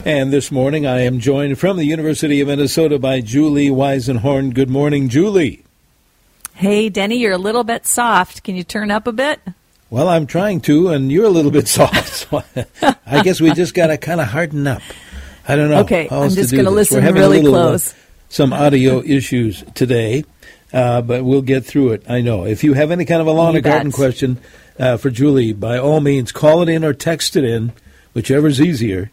And this morning I am joined from the University of Minnesota by Julie Weisenhorn. Good morning, Julie. Hey, Denny, you're a little bit soft. Can you turn up a bit? Well, I'm trying to, and you're a little bit soft. So I guess we just got to kind of harden up. I don't know. Okay, how I'm else just to do going to this. listen We're having really a little, close. Some audio issues today, but we'll get through it, I know. If you have any kind of a lawn or garden question for Julie, by all means, call it in or text it in, whichever's easier,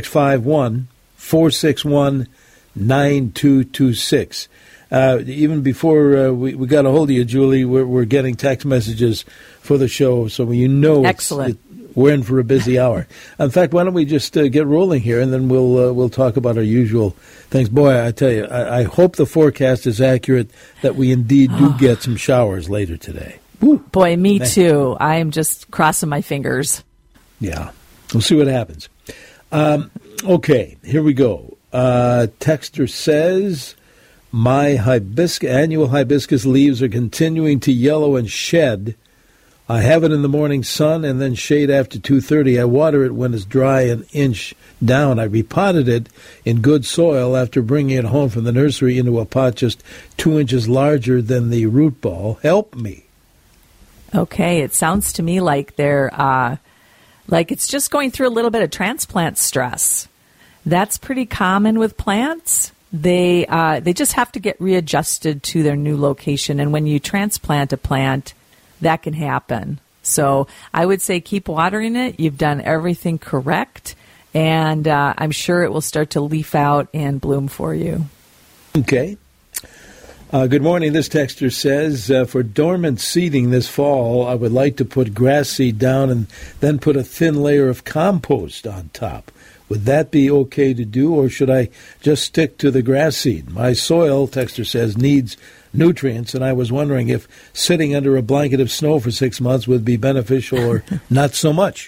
651-461-9226. Even before we got a hold of you, Julie, we're getting text messages for the show, so you know Excellent. We're in for a busy hour. In fact, why don't we just get rolling here, and then we'll talk about our usual things. Boy, I tell you, I hope the forecast is accurate that we indeed do get some showers later today. Woo. Boy, me too. I am just crossing my fingers. Yeah, we'll see what happens. Okay, here we go. Texter says, my annual hibiscus leaves are continuing to yellow and shed. I have it in the morning sun and then shade after 2:30. I water it when it's dry an inch down. I repotted it in good soil after bringing it home from the nursery into a pot just 2 inches larger than the root ball. Help me. Okay, it sounds to me like they're like it's just going through a little bit of transplant stress. That's pretty common with plants. They just have to get readjusted to their new location, and when you transplant a plant, that can happen. So I would say keep watering it. You've done everything correct, and I'm sure it will start to leaf out and bloom for you. Okay. Good morning. This texter says, for dormant seeding this fall, I would like to put grass seed down and then put a thin layer of compost on top. Would that be okay to do, or should I just stick to the grass seed? My soil, texter says, needs nutrients, and I was wondering if sitting under a blanket of snow for 6 months would be beneficial or not so much.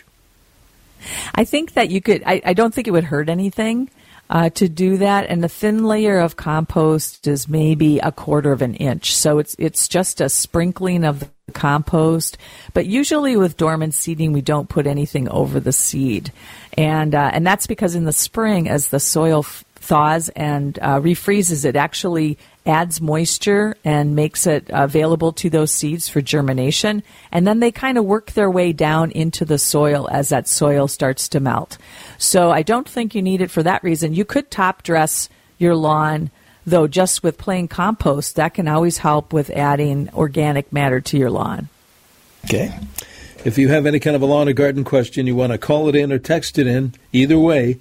I think that you could, I don't think it would hurt anything to do that, and the thin layer of compost is maybe 1/4 of an inch, so it's just a sprinkling of the compost. But usually with dormant seeding, we don't put anything over the seed, and that's because in the spring, as the soil thaws and refreezes, it actually adds moisture and makes it available to those seeds for germination. And then they kind of work their way down into the soil as that soil starts to melt. So I don't think you need it for that reason. You could top dress your lawn, though, just with plain compost. That can always help with adding organic matter to your lawn. Okay. If you have any kind of a lawn or garden question, you want to call it in or text it in, either way,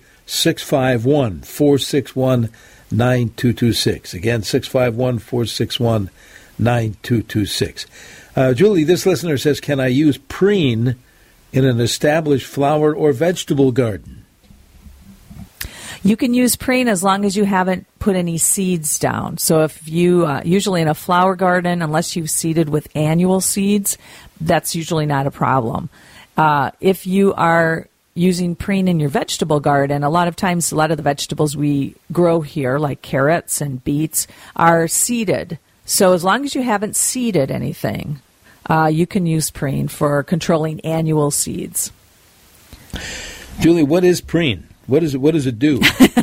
651-461-9226. Again, 651-461-9226. Julie, this listener says, can I use preen in an established flower or vegetable garden? You can use preen as long as you haven't put any seeds down. So if you, usually in a flower garden, unless you've seeded with annual seeds, that's usually not a problem. If you are using preen in your vegetable garden, a lot of times, a lot of the vegetables we grow here, like carrots and beets, are seeded. So as long as you haven't seeded anything, you can use preen for controlling annual seeds. Julie, what is preen? What does it do?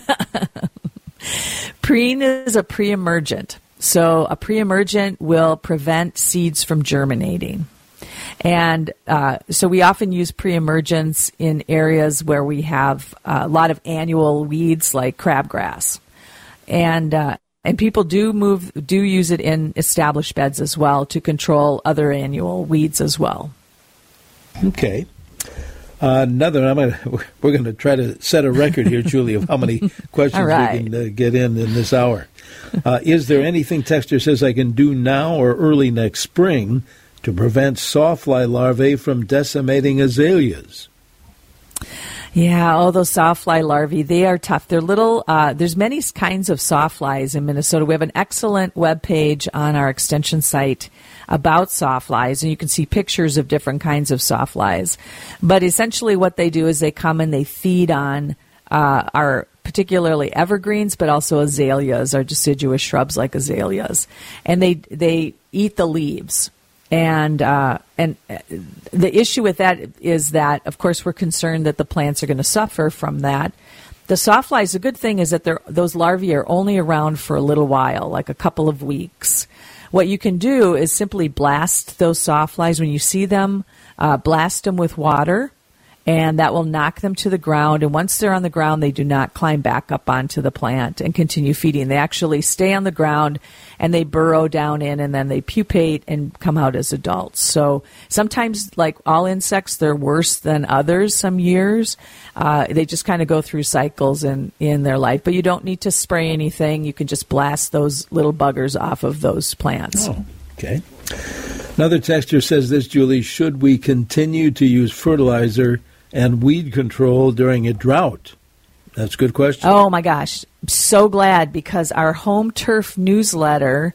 Preen is a pre-emergent. So a pre-emergent will prevent seeds from germinating. And so we often use pre-emergence in areas where we have a lot of annual weeds like crabgrass. And people do use it in established beds as well to control other annual weeds as well. Okay. We're going to try to set a record here, Julie, of how many questions we can get in this hour. Is there anything, texter says, I can do now or early next spring to prevent sawfly larvae from decimating azaleas? Yeah, those sawfly larvae, they are tough. They're little, there's many kinds of sawflies in Minnesota. We have an excellent webpage on our extension site about sawflies, and you can see pictures of different kinds of sawflies. But essentially what they do is they come and they feed on our particularly evergreens, but also azaleas, our deciduous shrubs like azaleas. And they eat the leaves. And the issue with that is that, of course, we're concerned that the plants are going to suffer from that. The sawflies, the good thing is that those larvae are only around for a little while, like a couple of weeks. What you can do is simply blast those sawflies when you see them, blast them with water, and that will knock them to the ground. And once they're on the ground, they do not climb back up onto the plant and continue feeding. They actually stay on the ground, and they burrow down in, and then they pupate and come out as adults. So sometimes, like all insects, they're worse than others some years. They just kind of go through cycles in their life. But you don't need to spray anything. You can just blast those little buggers off of those plants. Oh, okay. Another texter says this, Julie, should we continue to use fertilizer and weed control during a drought? That's a good question. Oh, my gosh. I'm so glad, because our Home Lawn Turf newsletter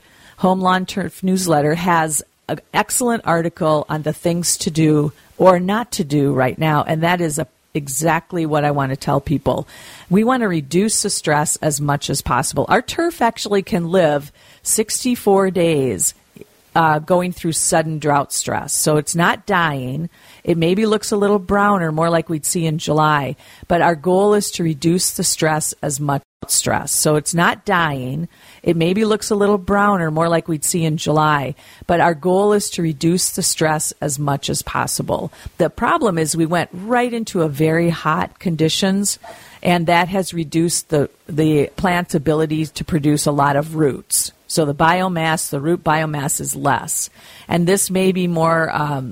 has an excellent article on the things to do or not to do right now, and that is exactly what I want to tell people. We want to reduce the stress as much as possible. Our turf actually can live 64 days going through sudden drought stress. So it's not dying. It maybe looks a little browner, more like we'd see in July. But our goal is to reduce the stress as much as stress. So it's not dying. It maybe looks a little browner, more like we'd see in July. But our goal is to reduce the stress as much as possible. The problem is we went right into a very hot conditions, and that has reduced the plant's ability to produce a lot of roots. So the biomass, the root biomass, is less, and this may be more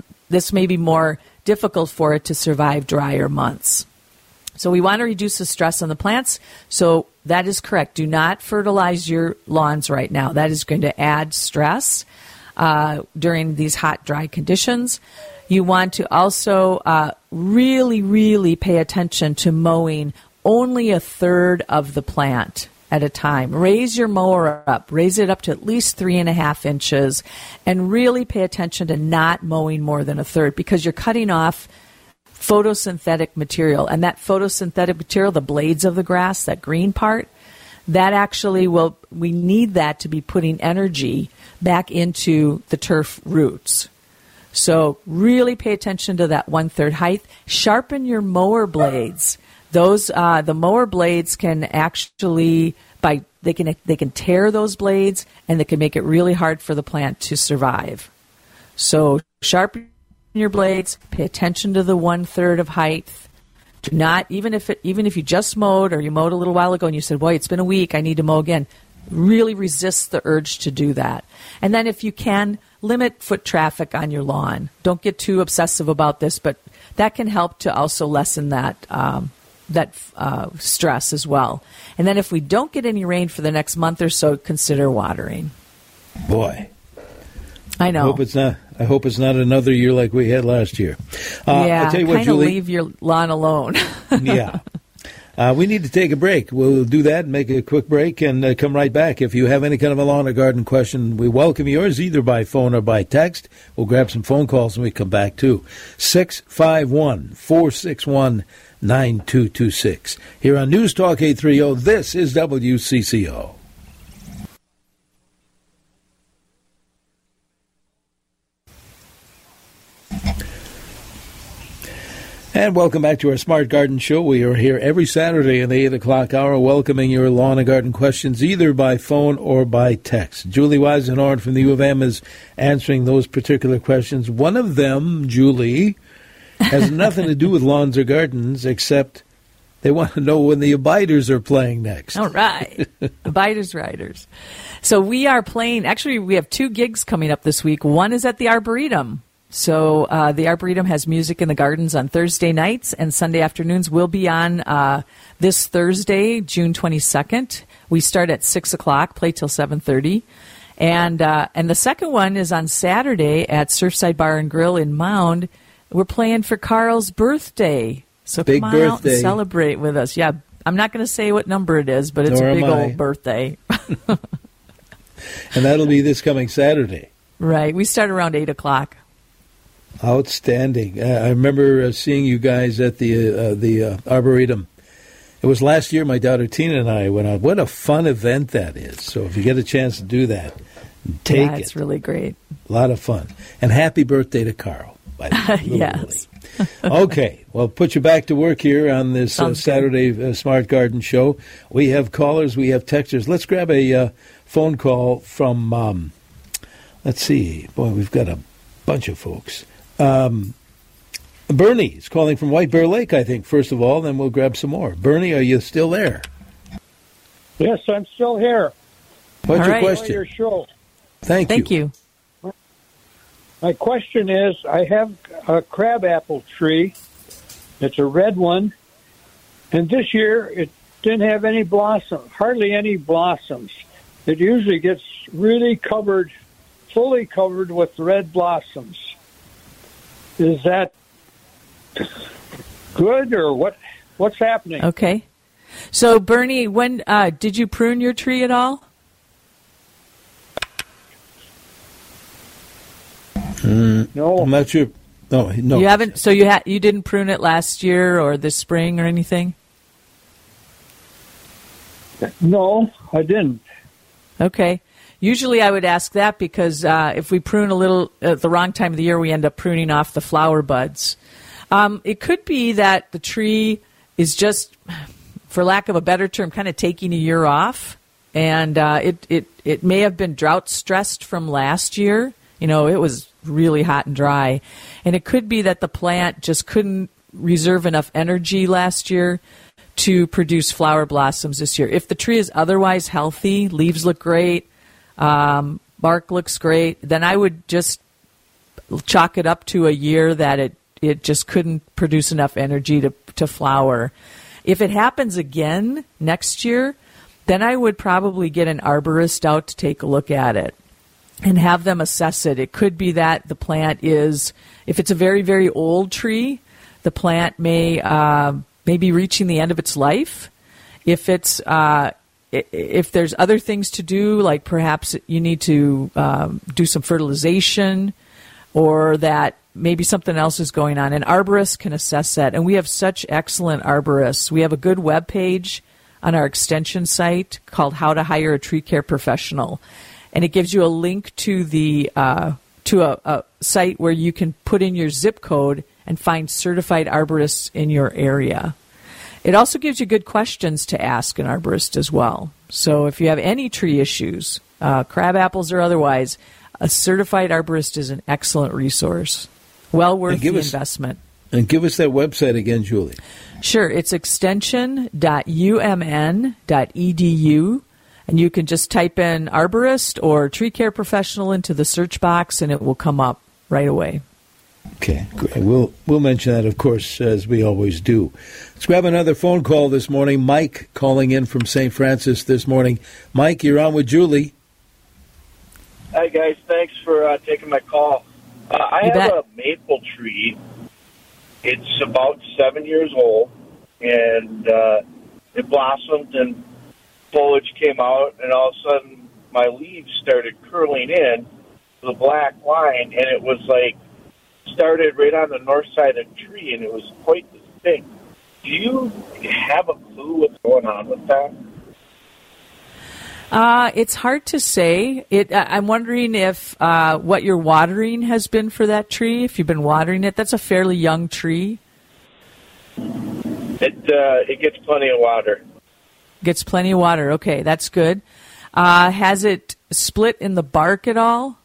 difficult for it to survive drier months. So we want to reduce the stress on the plants. So that is correct. Do not fertilize your lawns right now. That is going to add stress during these hot, dry conditions. You want to also really, really pay attention to mowing only a third of the plant at a time. Raise your mower up. Raise it up to at least 3.5 inches, and really pay attention to not mowing more than a third, because you're cutting off photosynthetic material. And that photosynthetic material, the blades of the grass, that green part, that actually we need that to be putting energy back into the turf roots. So really pay attention to that 1/3 height. Sharpen your mower blades. Those the mower blades can actually they can tear those blades, and they can make it really hard for the plant to survive. So sharpen your blades. Pay attention to the 1/3 of height. Do not, even if you just mowed, or you mowed a little while ago and you said, "Boy, it's been a week, I need to mow again." Really resist the urge to do that. And then if you can, limit foot traffic on your lawn. Don't get too obsessive about this, but that can help to also lessen that stress as well. And then if we don't get any rain for the next month or so, consider watering. Boy, I know. I hope it's not another year like we had last year. Yeah, I'll tell you what, kind of Julie, leave your lawn alone. Yeah. We need to take a break. We'll do that, make a quick break, and come right back. If you have any kind of a lawn or garden question, we welcome yours either by phone or by text. We'll grab some phone calls when we come back, too. 651-461-9226. Here on News Talk 830, this is WCCO. And welcome back to our Smart Garden Show. We are here every Saturday in the 8 o'clock hour, welcoming your lawn and garden questions either by phone or by text. Julie Weisenhorn from the U of M is answering those particular questions. One of them, Julie, has nothing to do with lawns or gardens, except they want to know when the Abiders are playing next. All right. Abiders Riders. So we are playing, actually we have 2 gigs coming up this week. One is at the Arboretum. So the Arboretum has music in the gardens on Thursday nights, and Sunday afternoons. We'll be on this Thursday, June 22nd. We start at 6 o'clock, play till 7:30. And the second one is on Saturday at Surfside Bar and Grill in Mound. We're playing for Carl's birthday. So big come on birthday. out and celebrate with us. Yeah, I'm not going to say what number it is, but it's a big old birthday. And that'll be this coming Saturday. Right. We start around 8 o'clock. Outstanding. I remember seeing you guys at the Arboretum. It was last year my daughter Tina and I went out. What a fun event that is. So if you get a chance to do that, take it. It's really great. A lot of fun. And happy birthday to Carl. By the way. Yes. Okay, well, put you back to work here on this Saturday Smart Garden Show. We have callers, we have texters. Let's grab a phone call from, let's see, boy, we've got a bunch of folks. Bernie is calling from White Bear Lake, I think, first of all, then we'll grab some more. Bernie, are you still there? Yes, I'm still here. What's your question? Your show. Thank you. My question is, I have a crabapple tree. It's a red one. And this year, it didn't have any blossom, hardly any blossoms. It usually gets really covered, fully covered with red blossoms. Is that good, or what's happening? Okay. So, Bernie, when did you prune your tree at all? No, I'm not sure. No. You haven't. So you didn't prune it last year or this spring or anything? No, I didn't. Okay. Usually I would ask that because if we prune a little at the wrong time of the year, we end up pruning off the flower buds. It could be that the tree is just, for lack of a better term, kind of taking a year off, and it may have been drought stressed from last year. You know, it was really hot and dry, and it could be that the plant just couldn't reserve enough energy last year to produce flower blossoms this year. If the tree is otherwise healthy, leaves look great, bark looks great, then I would just chalk it up to a year that it just couldn't produce enough energy to flower. If it happens again next year, then I would probably get an arborist out to take a look at it and have them assess it. It could be that the plant is, if it's a very, very old tree, the plant may be reaching the end of its life. If it's if there's other things to do, like perhaps you need to do some fertilization, or that maybe something else is going on, an arborist can assess that. And we have such excellent arborists. We have a good web page on our extension site called How to Hire a Tree Care Professional. And it gives you a link to the to a site where you can put in your zip code and find certified arborists in your area. It also gives you good questions to ask an arborist as well. So if you have any tree issues, crab apples or otherwise, a certified arborist is an excellent resource. Well worth the investment. And give us that website again, Julie. Sure. It's extension.umn.edu. And you can just type in arborist or tree care professional into the search box, and it will come up right away. Okay, great. We'll mention that, of course, as we always do. Let's grab another phone call this morning. Mike calling in from St. Francis this morning. Mike, you're on with Julie. Hi, guys. Thanks for taking my call. I have a maple tree. It's about 7 years old, and it blossomed and foliage came out, and all of a sudden my leaves started curling in to the black line, and it was like started right on the north side of the tree, and it was quite distinct. Do you have a clue what's going on with that? It's hard to say. I'm wondering if what your watering has been for that tree, if you've been watering it. That's a fairly young tree. It gets plenty of water. Gets plenty of water. Okay, that's good. Has it split in the bark at all?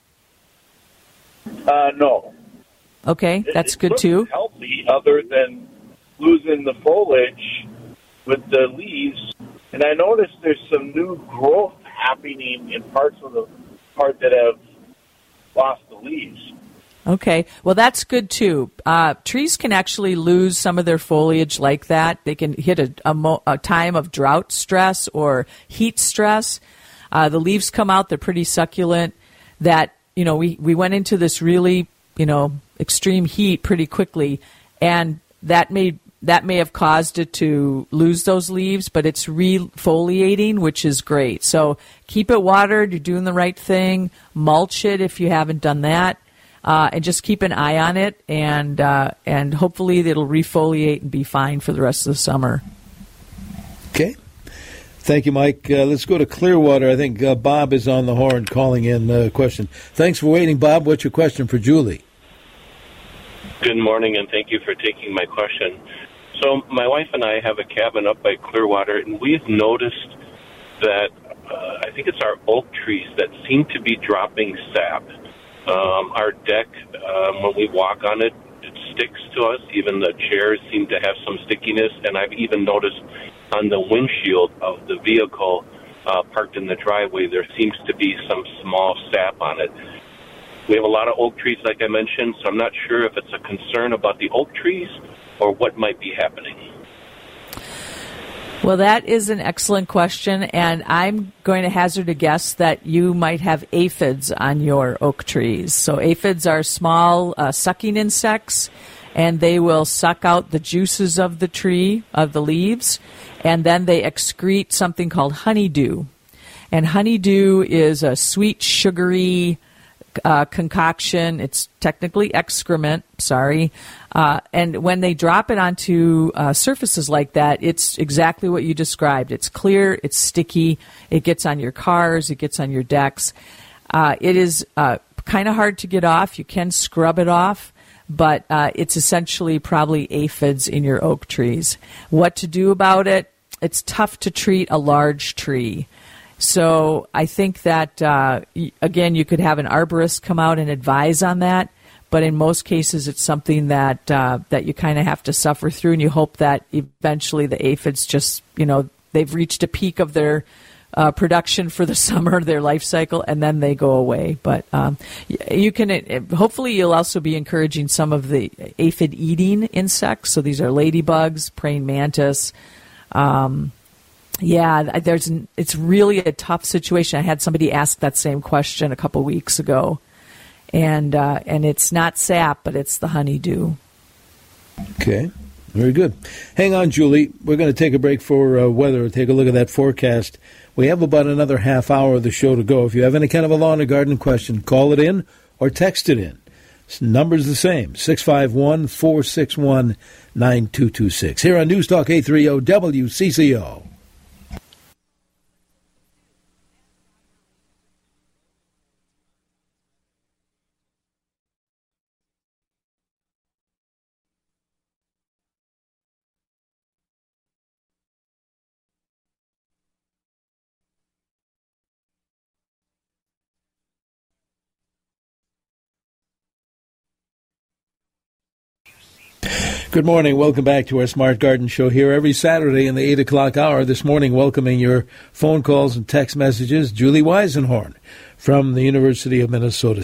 No. Okay, that's good too. Healthy, other than losing the foliage with the leaves. And I noticed there's some new growth happening in parts of the part that have lost the leaves. Okay, well, that's good too. Trees can actually lose some of their foliage like that. They can hit a time of drought stress or heat stress. The leaves come out; they're pretty succulent. That we went into this really extreme heat pretty quickly, and that may have caused it to lose those leaves, but it's refoliating, which is great. So keep it watered. You're doing the right thing. Mulch it if you haven't done that. And just keep an eye on it, and hopefully it'll refoliate and be fine for the rest of the summer. Okay. Thank you, Mike. Let's go to Clearwater. I think Bob is on the horn calling in a question. Thanks for waiting, Bob. What's your question for Julie? Good morning, and thank you for taking my question. So my wife and I have a cabin up by Clearwater, and we've noticed that I think it's our oak trees that seem to be dropping sap. Our deck, when we walk on it, it sticks to us. Even the chairs seem to have some stickiness, and I've even noticed on the windshield of the vehicle parked in the driveway, there seems to be some small sap on it. We have a lot of oak trees, like I mentioned, so I'm not sure if it's a concern about the oak trees or what might be happening. Well, that is an excellent question, and I'm going to hazard a guess that you might have aphids on your oak trees. So aphids are small sucking insects, and they will suck out the juices of the tree, of the leaves, and then they excrete something called honeydew. And honeydew is a sweet, sugary concoction. It's technically excrement, sorry. And when they drop it onto surfaces like that, it's exactly what you described. It's clear, it's sticky, it gets on your cars, it gets on your decks. It is kind of hard to get off. You can scrub it off, but it's essentially probably aphids in your oak trees. What to do about it? It's tough to treat a large tree. So I think that, again, you could have an arborist come out and advise on that, but in most cases it's something that that you kind of have to suffer through, and you hope that eventually the aphids just, they've reached a peak of their production for the summer, their life cycle, and then they go away. But you can, hopefully you'll also be encouraging some of the aphid-eating insects. So these are ladybugs, praying mantis. Yeah, it's really a tough situation. I had somebody ask that same question a couple weeks ago, and it's not sap, but it's the honeydew. Okay, very good. Hang on, Julie. We're going to take a break for weather. Take a look at that forecast. We have about another half hour of the show to go. If you have any kind of a lawn or garden question, call it in or text it in. Number's the same, 651-461-9226. Here on News Talk 830 WCCO. Good morning. Welcome back to our Smart Garden Show here every Saturday in the 8 o'clock hour. This morning, welcoming your phone calls and text messages, Julie Weisenhorn from the University of Minnesota,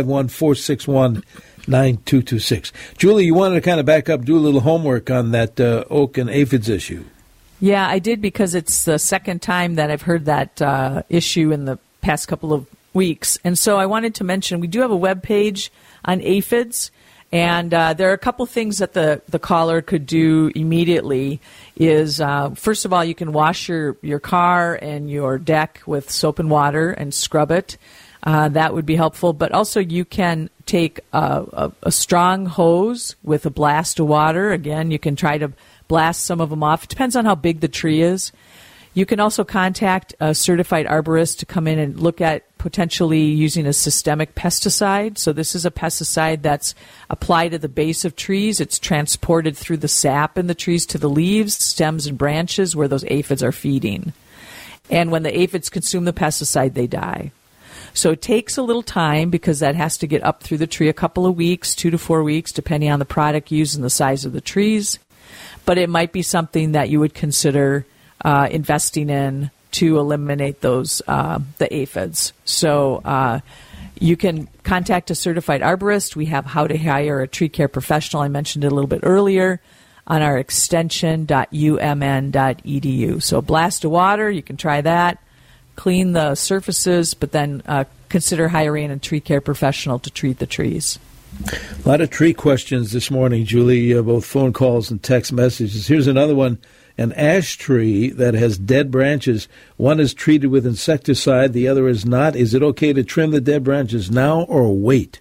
651-461-9226. Julie, you wanted to kind of back up, do a little homework on that oak and aphids issue. Yeah, I did, because it's the second time that I've heard that issue in the past couple of weeks. And so I wanted to mention we do have a web page on aphids. And there are a couple things that the caller could do immediately is, first of all, you can wash your car and your deck with soap and water and scrub it. That would be helpful. But also you can take a strong hose with a blast of water. Again, you can try to blast some of them off. It depends on how big the tree is. You can also contact a certified arborist to come in and look at potentially using a systemic pesticide. So this is a pesticide that's applied at the base of trees. It's transported through the sap in the trees to the leaves, stems, and branches where those aphids are feeding. And when the aphids consume the pesticide, they die. So it takes a little time because that has to get up through the tree, a couple of weeks, 2 to 4 weeks, depending on the product used and the size of the trees. But it might be something that you would consider investing in to eliminate those the aphids. So you can contact a certified arborist. We have how to hire a tree care professional. I mentioned it a little bit earlier on our extension.umn.edu. So blast of water, you can try that. Clean the surfaces, but then consider hiring a tree care professional to treat the trees. A lot of tree questions this morning, Julie, both phone calls and text messages. Here's another one. An ash tree that has dead branches. One is treated with insecticide, the other is not. Is it okay to trim the dead branches now or wait?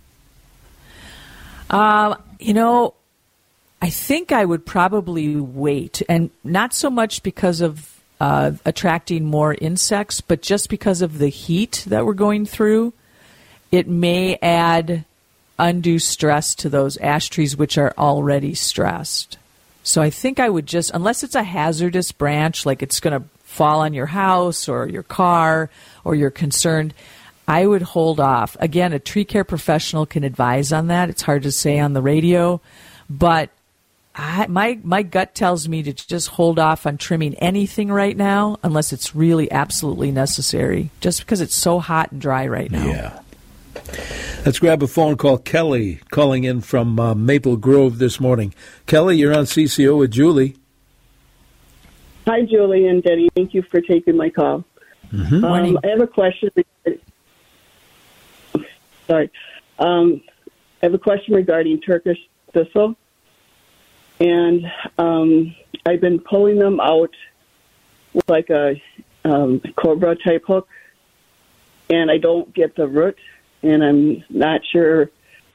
I think I would probably wait, and not so much because of attracting more insects, but just because of the heat that we're going through. It may add undue stress to those ash trees which are already stressed. So I think I would just, unless it's a hazardous branch, like it's going to fall on your house or your car, or you're concerned, I would hold off. Again, a tree care professional can advise on that. It's hard to say on the radio, but my gut tells me to just hold off on trimming anything right now unless it's really absolutely necessary, just because it's so hot and dry right now. Yeah. Let's grab a phone call. Kelly calling in from Maple Grove this morning. Kelly, you're on CCO with Julie. Hi, Julie and Denny. Thank you for taking my call. Mm-hmm. I have a question. Sorry. I have a question regarding Turkish thistle. And I've been pulling them out with like a Cobra type hook, and I don't get the root, and I'm not sure.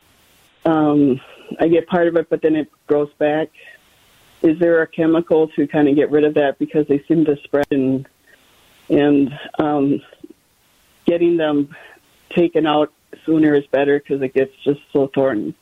I get part of it, but then it grows back. Is there a chemical to kind of get rid of that, because they seem to spread, and getting them taken out sooner is better because it gets just so thorny.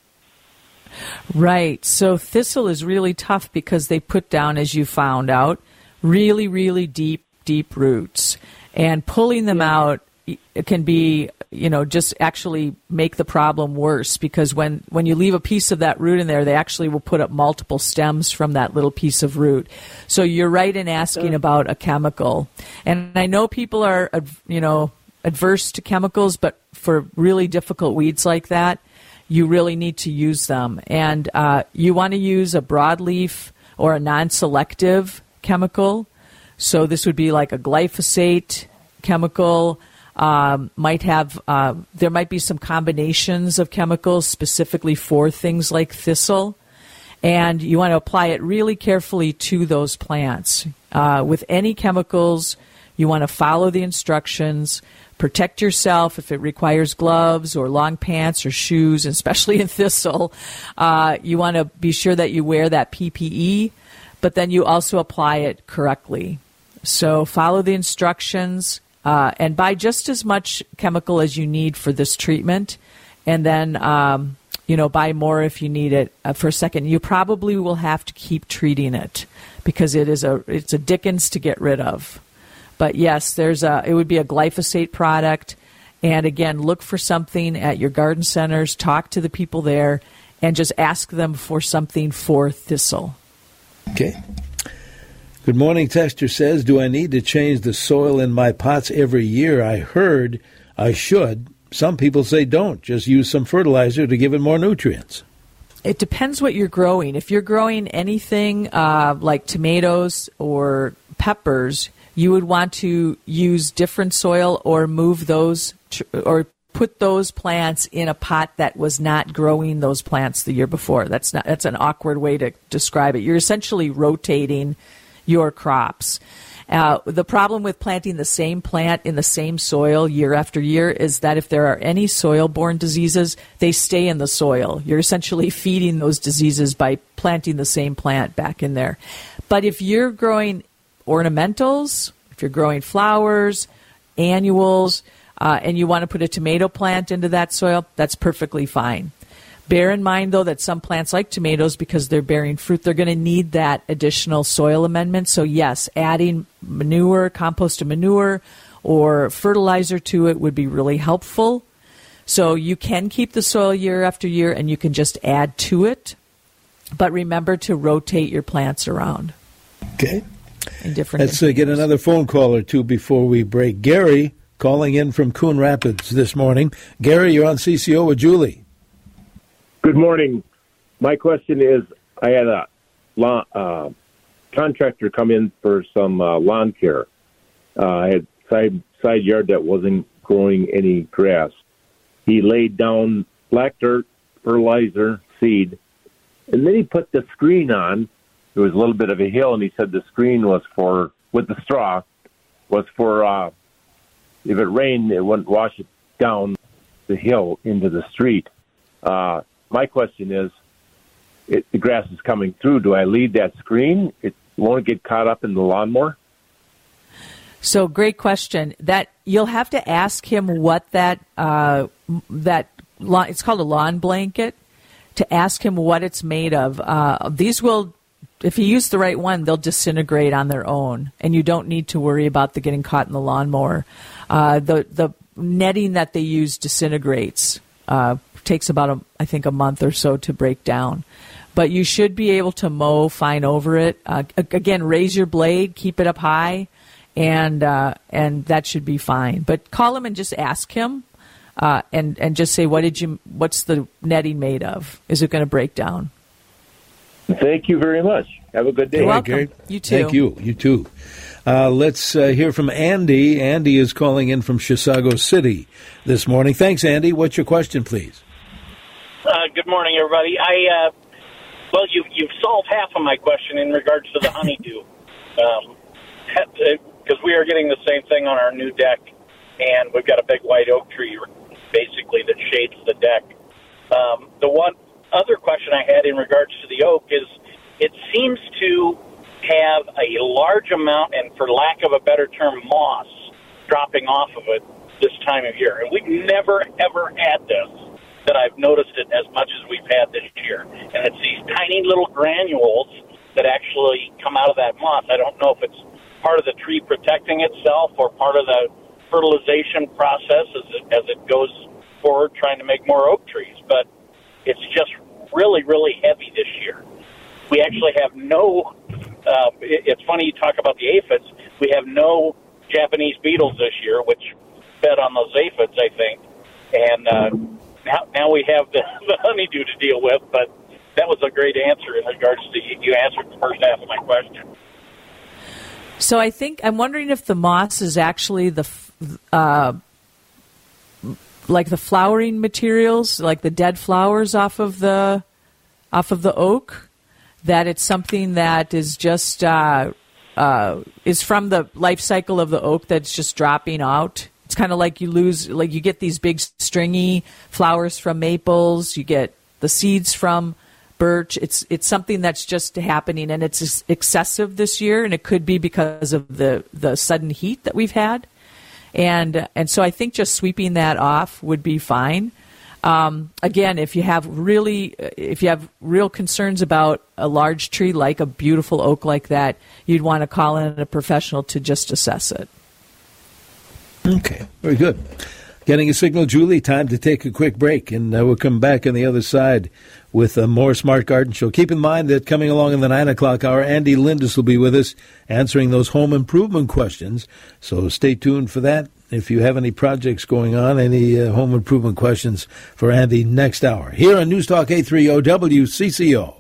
Right. So thistle is really tough because they put down, as you found out, really, really deep roots. And pulling them out it can be, just actually make the problem worse, because when you leave a piece of that root in there, they actually will put up multiple stems from that little piece of root. So you're right in asking about a chemical. And I know people are, adverse to chemicals, but for really difficult weeds like that, you really need to use them. And you want to use a broadleaf or a non-selective chemical. So this would be like a glyphosate chemical. There might be some combinations of chemicals specifically for things like thistle. And you want to apply it really carefully to those plants. With any chemicals, you want to follow the instructions. Protect yourself if it requires gloves or long pants or shoes, especially in thistle. You want to be sure that you wear that PPE, but then you also apply it correctly. So follow the instructions and buy just as much chemical as you need for this treatment, and then buy more if you need it for a second. You probably will have to keep treating it because it's a dickens to get rid of. But yes, it would be a glyphosate product. And again, look for something at your garden centers, talk to the people there, and just ask them for something for thistle. Okay. Good morning. Texter says, do I need to change the soil in my pots every year? I heard I should. Some people say don't. Just use some fertilizer to give it more nutrients. It depends what you're growing. If you're growing anything like tomatoes or peppers, you would want to use different soil or move those or put those plants in a pot that was not growing those plants the year before. That's an awkward way to describe it. You're essentially rotating your crops. The problem with planting the same plant in the same soil year after year is that if there are any soil-borne diseases, they stay in the soil. You're essentially feeding those diseases by planting the same plant back in there. But if you're growing ornamentals, if you're growing flowers, annuals, and you want to put a tomato plant into that soil, that's perfectly fine. Bear in mind, though, that some plants like tomatoes, because they're bearing fruit, they're going to need that additional soil amendment. So, yes, adding manure, compost and manure, or fertilizer to it would be really helpful. So you can keep the soil year after year, and you can just add to it. But remember to rotate your plants around. Okay. Let's get another phone call or two before we break. Gary calling in from Coon Rapids this morning. Gary, you're on CCO with Julie. Good morning. My question is, I had a contractor come in for some lawn care. I had side yard that wasn't growing any grass. He laid down black dirt, fertilizer, seed, and then he put the screen on. There was a little bit of a hill, and he said the screen was for, with the straw, was for if it rained, it wouldn't wash it down the hill into the street. My question is, the grass is coming through. Do I leave that screen? It won't get caught up in the lawnmower? So, great question. That you'll have to ask him what that it's called a lawn blanket, to ask him what it's made of. These will, if you use the right one, they'll disintegrate on their own, and you don't need to worry about the getting caught in the lawnmower. The netting that they use disintegrates. Takes about, I think, a month or so to break down. But you should be able to mow fine over it. Again, raise your blade, keep it up high, and that should be fine. But call him and just ask him, and just say, what's the netting made of? Is it going to break down? Thank you very much. Have a good day. You're welcome. Gary. You too. Thank you. You too. Let's hear from Andy. Andy is calling in from Chisago City this morning. Thanks, Andy. What's your question, please? Good morning, everybody. Well, you've solved half of my question in regards to the honeydew, because we are getting the same thing on our new deck, and we've got a big white oak tree, basically, that shades the deck. The one other question I had in regards to the oak is, it seems to have a large amount, and for lack of a better term, moss dropping off of it this time of year. And we've never, ever had this, that I've noticed it as much as we've had this year. And it's these tiny little granules that actually come out of that moss. I don't know if it's part of the tree protecting itself or part of the fertilization process as it goes forward trying to make more oak trees. But it's just really, really heavy this year. We actually have no, it's funny you talk about the aphids, we have no Japanese beetles this year, which fed on those aphids, I think. And now we have the honeydew to deal with, but that was a great answer in regards to, you answered the first half of my question. So I'm wondering if the moss is actually like the flowering materials, like the dead flowers off of the oak, that it's something that is just is from the life cycle of the oak that's just dropping out. It's kind of like you get these big stringy flowers from maples, you get the seeds from birch. It's something that's just happening, and it's excessive this year, and it could be because of the sudden heat that we've had. And so I think just sweeping that off would be fine. Again, if you have real concerns about a large tree like a beautiful oak like that, you'd want to call in a professional to just assess it. Okay, very good. Getting a signal, Julie. Time to take a quick break, and we'll come back on the other side with a more Smart Garden Show. Keep in mind that coming along in the 9 o'clock hour, Andy Lindus will be with us answering those home improvement questions. So stay tuned for that. If you have any projects going on, any home improvement questions for Andy next hour. Here on News Talk 830 WCCO.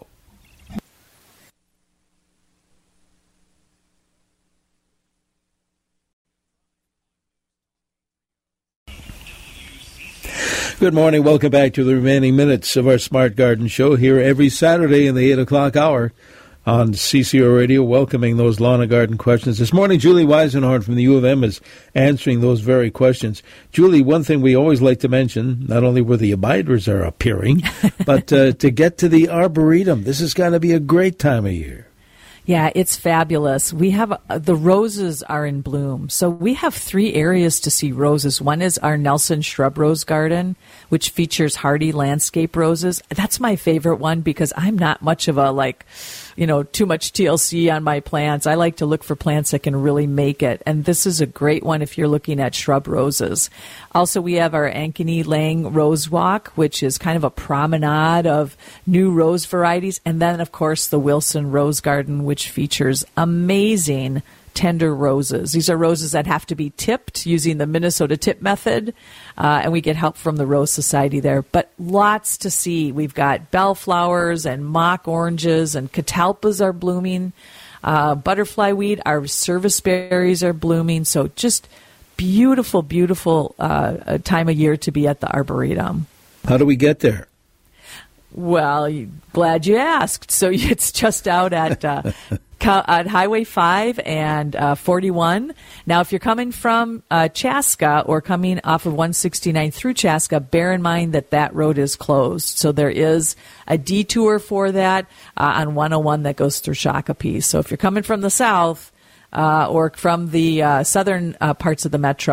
Good morning. Welcome back to the remaining minutes of our Smart Garden Show here every Saturday in the 8 o'clock hour on CCO Radio, welcoming those lawn and garden questions. This morning, Julie Weisenhorn from the U of M is answering those very questions. Julie, one thing we always like to mention, not only where the abiders are appearing, but to get to the Arboretum. This is going to be a great time of year. Yeah, it's fabulous. We have the roses are in bloom. So we have 3 areas to see roses. One is our Nelson Shrub Rose Garden, which features hardy landscape roses. That's my favorite one because I'm not much of a too much TLC on my plants. I like to look for plants that can really make it. And this is a great one if you're looking at shrub roses. Also, we have our Ankeny Lang Rose Walk, which is kind of a promenade of new rose varieties. And then, of course, the Wilson Rose Garden, which features amazing tender roses. These are roses that have to be tipped using the Minnesota tip method, and we get help from the Rose Society there. But lots to see. We've got bellflowers and mock oranges, and catalpas are blooming. Butterfly weed, our service berries are blooming. So just beautiful, beautiful time of year to be at the Arboretum. How do we get there? Well, glad you asked. So it's just out at Highway 5 and 41. Now, if you're coming from Chaska or coming off of 169 through Chaska, bear in mind that road is closed. So there is a detour for that on 101 that goes through Shakopee. So if you're coming from the south or from the southern parts of the metro,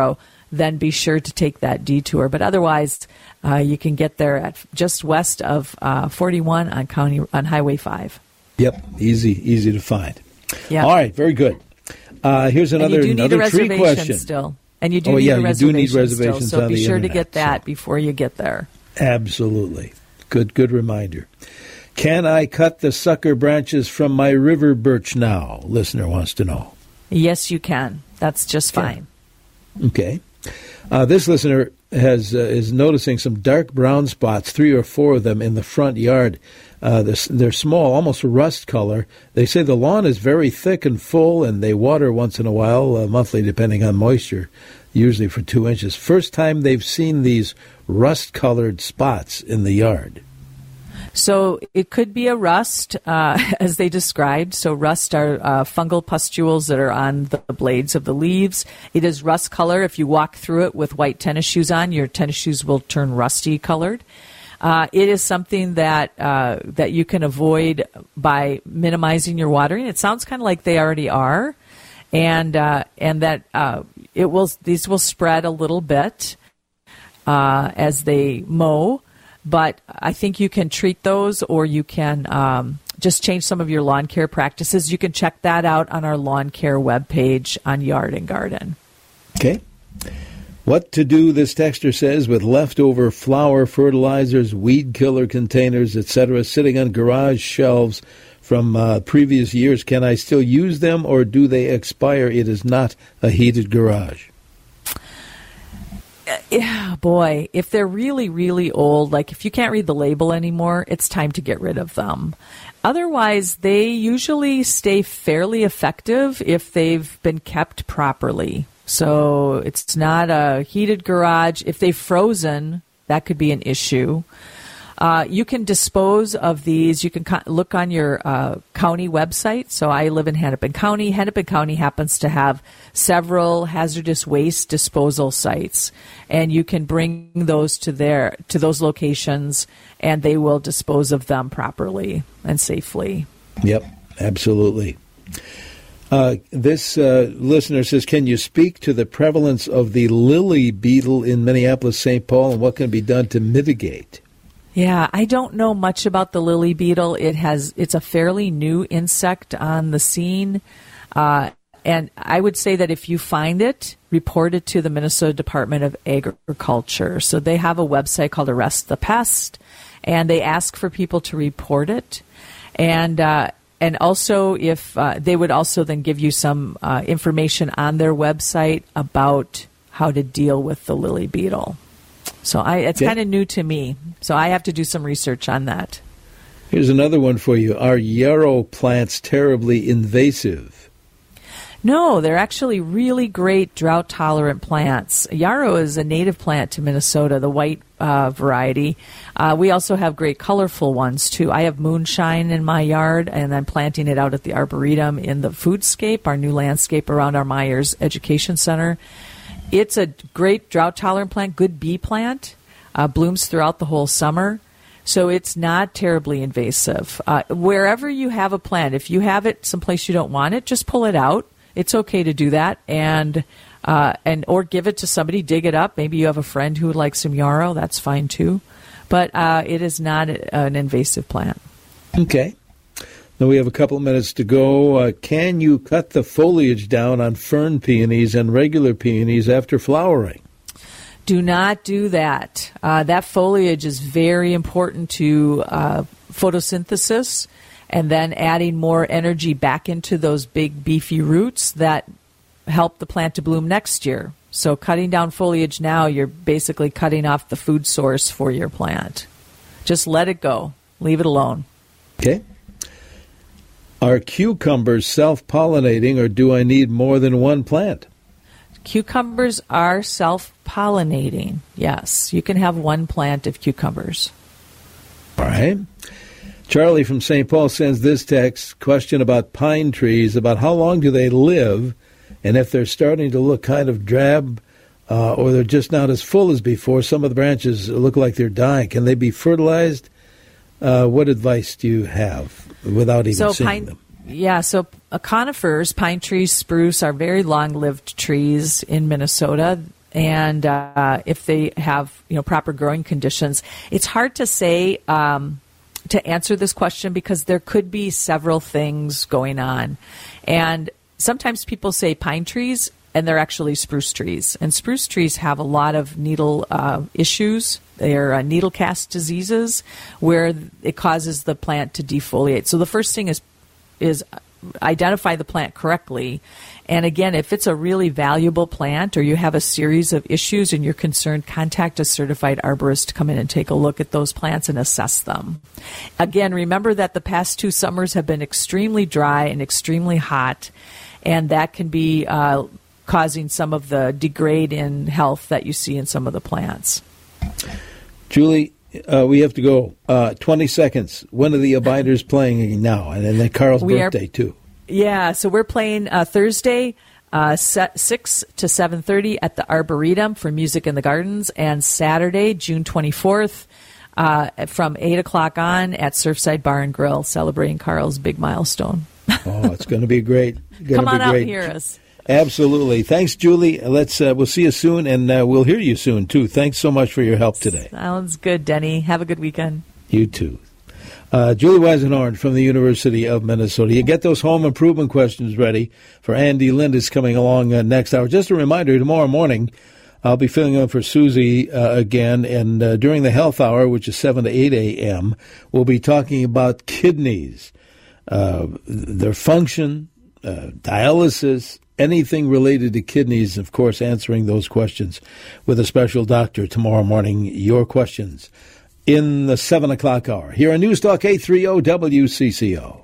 then be sure to take that detour. But otherwise, you can get there at just west of 41 on Highway 5. Yep, easy to find. Yeah. All right, very good. Here's another tree question. Still. And you do need a reservation. You do need reservations still, so on be the sure internet, to get that before you get there. Absolutely. Good reminder. Can I cut the sucker branches from my river birch now? Listener wants to know. Yes, you can. That's just fine. Okay. This listener is noticing some dark brown spots, 3 or 4 of them in the front yard. They're small, almost rust color. They say the lawn is very thick and full, and they water once in a while, monthly, depending on moisture, usually for 2 inches. First time they've seen these rust-colored spots in the yard. So it could be a rust, as they described. So rust are fungal pustules that are on the blades of the leaves. It is rust color. If you walk through it with white tennis shoes on, your tennis shoes will turn rusty colored. It is something that you can avoid by minimizing your watering. It sounds kind of like they already are, and that these will spread a little bit as they mow. But I think you can treat those, or you can just change some of your lawn care practices. You can check that out on our lawn care webpage on Yard and Garden. Okay. What to do, this texter says, with leftover flower fertilizers, weed killer containers, etc., sitting on garage shelves from previous years. Can I still use them, or do they expire? It is not a heated garage. Yeah, boy, if they're really, really old, like if you can't read the label anymore, it's time to get rid of them. Otherwise, they usually stay fairly effective if they've been kept properly. So it's not a heated garage. If they've frozen, that could be an issue. You can dispose of these. You can look on your county website. So I live in Hennepin County. Hennepin County happens to have several hazardous waste disposal sites, and you can bring those to those locations, and they will dispose of them properly and safely. Yep, absolutely. This listener says, can you speak to the prevalence of the lily beetle in Minneapolis, St. Paul, and what can be done to mitigate? Yeah, I don't know much about the lily beetle. It's a fairly new insect on the scene. And I would say that if you find it, report it to the Minnesota Department of Agriculture. So they have a website called Arrest the Pest, and they ask for people to report it. And also, if they would also then give you some information on their website about how to deal with the lily beetle. So it's kind of new to me, so I have to do some research on that. Here's another one for you. Are yarrow plants terribly invasive? No, they're actually really great drought-tolerant plants. Yarrow is a native plant to Minnesota, the white variety. We also have great colorful ones, too. I have moonshine in my yard, and I'm planting it out at the Arboretum in the Foodscape, our new landscape around our Myers Education Center. It's a great drought-tolerant plant, good bee plant, blooms throughout the whole summer, so it's not terribly invasive. Wherever you have a plant, if you have it someplace you don't want it, just pull it out. It's okay to do that, and or give it to somebody, dig it up. Maybe you have a friend who would like some yarrow, that's fine too. But it is not an invasive plant. Okay. Now we have a couple of minutes to go. Can you cut the foliage down on fern peonies and regular peonies after flowering? Do not do that. That foliage is very important to photosynthesis, and then adding more energy back into those big beefy roots that help the plant to bloom next year. So cutting down foliage now, you're basically cutting off the food source for your plant. Just let it go. Leave it alone. Okay. Are cucumbers self-pollinating, or do I need more than one plant? Cucumbers are self-pollinating, yes. You can have one plant of cucumbers. All right. Charlie from St. Paul sends this text question about pine trees, about how long do they live, and if they're starting to look kind of drab or they're just not as full as before, some of the branches look like they're dying. Can they be fertilized? What advice do you have without even seeing them? Yeah, so conifers, pine trees, spruce, are very long-lived trees in Minnesota, and if they have proper growing conditions. It's hard to say to answer this question because there could be several things going on, and sometimes people say pine trees, and they're actually spruce trees. And spruce trees have a lot of needle issues. They're needle cast diseases where it causes the plant to defoliate. So the first thing is identify the plant correctly. And again, if it's a really valuable plant or you have a series of issues and you're concerned, contact a certified arborist to come in and take a look at those plants and assess them. Again, remember that the past 2 summers have been extremely dry and extremely hot, and that can be causing some of the degrade in health that you see in some of the plants. Julie, we have to go. 20 seconds. When are the Abiders playing now? And then Carl's birthday, too. Yeah, so we're playing Thursday, 6 to 7:30 at the Arboretum for Music in the Gardens, and Saturday, June 24th, from 8 o'clock on at Surfside Bar and Grill, celebrating Carl's big milestone. Oh, it's going to be great. Come on out and hear us. Absolutely. Thanks, Julie. We'll see you soon, and we'll hear you soon, too. Thanks so much for your help today. Sounds good, Denny. Have a good weekend. You too. Julie Weisenhorn from the University of Minnesota. You get those home improvement questions ready for Andy Lindis coming along next hour. Just a reminder, tomorrow morning, I'll be filling in for Susie again, and during the health hour, which is 7 to 8 a.m., we'll be talking about kidneys, their function, dialysis, anything related to kidneys, of course, answering those questions with a special doctor tomorrow morning. Your questions in the 7 o'clock hour here on News Talk 830 WCCO.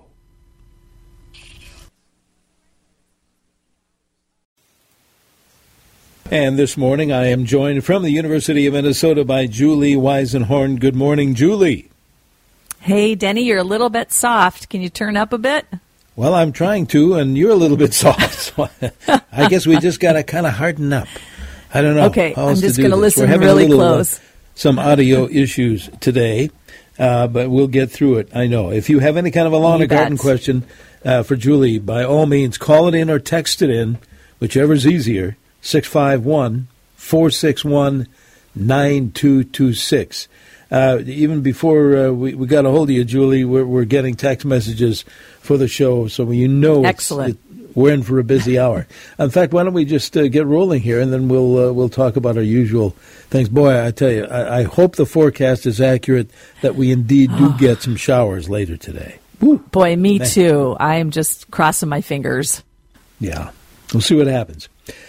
And this morning I am joined from the University of Minnesota by Julie Weisenhorn. Good morning, Julie. Hey, Denny, you're a little bit soft. Can you turn up a bit? Well, I'm trying to, and you're a little bit soft. So I guess we just got to kind of harden up. I don't know. Okay, I'm just going to listen We're really close. Some audio issues today, but we'll get through it, I know. If you have any kind of a lawn or garden question for Julie, by all means, call it in or text it in, whichever's easier, 651-461-9226. Even before we got a hold of you, Julie, we're getting text messages for the show, so you know excellent. We're in for a busy hour. In fact, why don't we just get rolling here, and then we'll talk about our usual things. Boy, I tell you, I hope the forecast is accurate, that we indeed do get some showers later today. Woo. Boy, me too. I am just crossing my fingers. Yeah, we'll see what happens.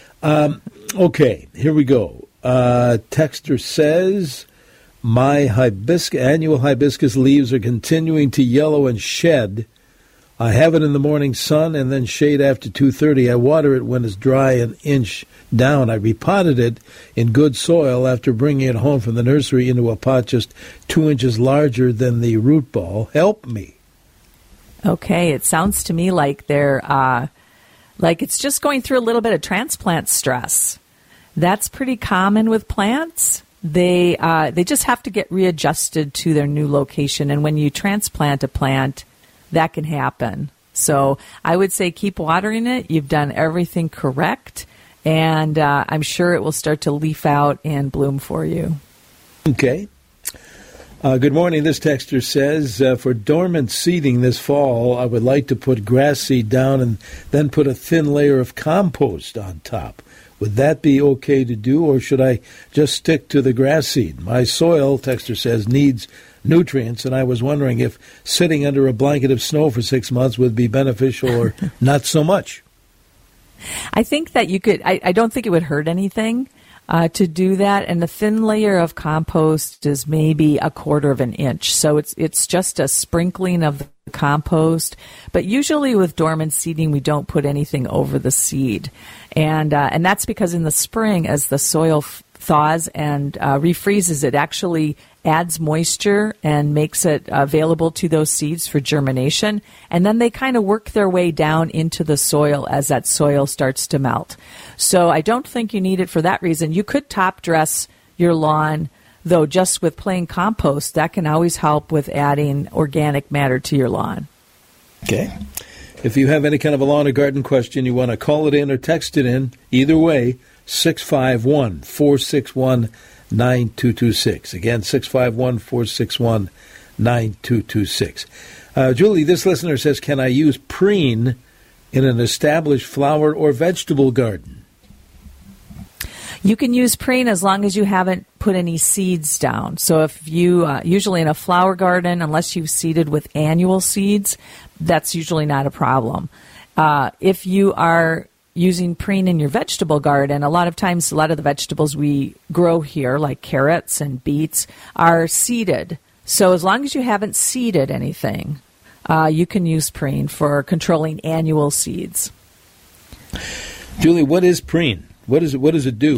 Okay, here we go. Texter says, my annual hibiscus leaves are continuing to yellow and shed. I have it in the morning sun and then shade after 2:30. I water it when it's dry an inch down. I repotted it in good soil after bringing it home from the nursery into a pot just 2 inches larger than the root ball. Help me. Okay, it sounds to me like they're like it's just going through a little bit of transplant stress. That's pretty common with plants. They just have to get readjusted to their new location, and when you transplant a plant, that can happen. So I would say keep watering it. You've done everything correct, and I'm sure it will start to leaf out and bloom for you. Okay. Good morning. This texter says, for dormant seeding this fall, I would like to put grass seed down and then put a thin layer of compost on top. Would that be okay to do, or should I just stick to the grass seed? My soil, texter says, needs nutrients, and I was wondering if sitting under a blanket of snow for 6 months would be beneficial or not so much. I think that you could, I don't think it would hurt anything to do that, and a thin layer of compost is maybe 1/4 of an inch. So it's just a sprinkling of the compost, but usually with dormant seeding, we don't put anything over the seed. And that's because in the spring, as the soil thaws and refreezes, it actually adds moisture and makes it available to those seeds for germination. And then they kind of work their way down into the soil as that soil starts to melt. So I don't think you need it for that reason. You could top dress your lawn, though, just with plain compost. That can always help with adding organic matter to your lawn. Okay. If you have any kind of a lawn or garden question, you want to call it in or text it in, either way, 651-461-9226. Again, 651-461-9226. Julie, this listener says, can I use preen in an established flower or vegetable garden? You can use preen as long as you haven't put any seeds down. So if you, usually in a flower garden, unless you've seeded with annual seeds, that's usually not a problem. If you are using preen in your vegetable garden, a lot of times, a lot of the vegetables we grow here, like carrots and beets, are seeded. So as long as you haven't seeded anything, you can use preen for controlling annual seeds. Julie, what is preen? What does it do?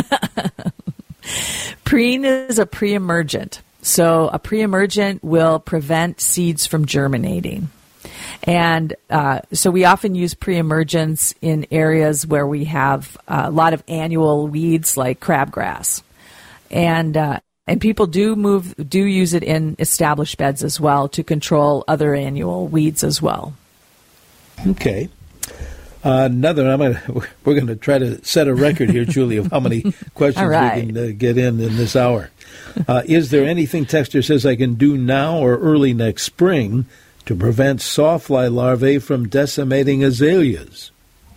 Preen is a pre-emergent. So a pre-emergent will prevent seeds from germinating. And so we often use pre-emergents in areas where we have a lot of annual weeds like crabgrass. And people do use it in established beds as well to control other annual weeds as well. Okay. We're going to try to set a record here, Julie, of how many questions we can get in this hour. Is there anything, texter says, I can do now or early next spring to prevent sawfly larvae from decimating azaleas?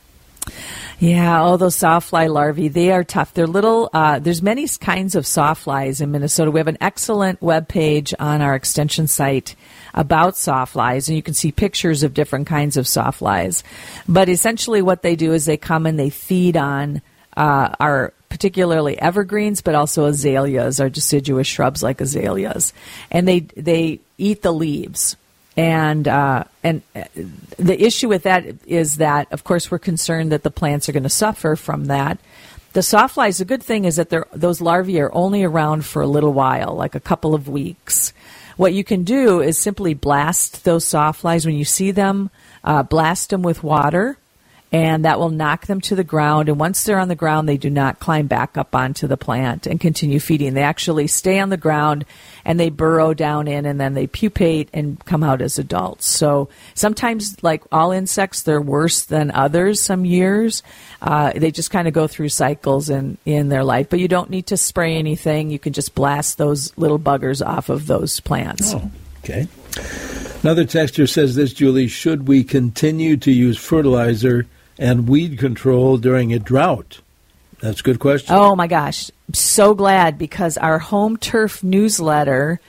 Yeah, those sawfly larvae, they are tough. They're little, there's many kinds of sawflies in Minnesota. We have an excellent webpage on our extension site about sawflies, and you can see pictures of different kinds of sawflies. But essentially what they do is they come and they feed on our particularly evergreens, but also azaleas, our deciduous shrubs like azaleas. And they eat the leaves. And the issue with that is that, of course, we're concerned that the plants are going to suffer from that. The sawflies, the good thing is that those larvae are only around for a little while, like a couple of weeks. What you can do is simply blast those sawflies when you see them, blast them with water, and that will knock them to the ground. And once they're on the ground, they do not climb back up onto the plant and continue feeding. They actually stay on the ground and they burrow down in, and then they pupate and come out as adults. So sometimes, like all insects, they're worse than others some years. They just kind of go through cycles in their life. But you don't need to spray anything. You can just blast those little buggers off of those plants. Oh, okay. Another texter says this, Julie, should we continue to use fertilizer and weed control during a drought? That's a good question. Oh, my gosh. I'm so glad, because our Home Lawn Turf newsletter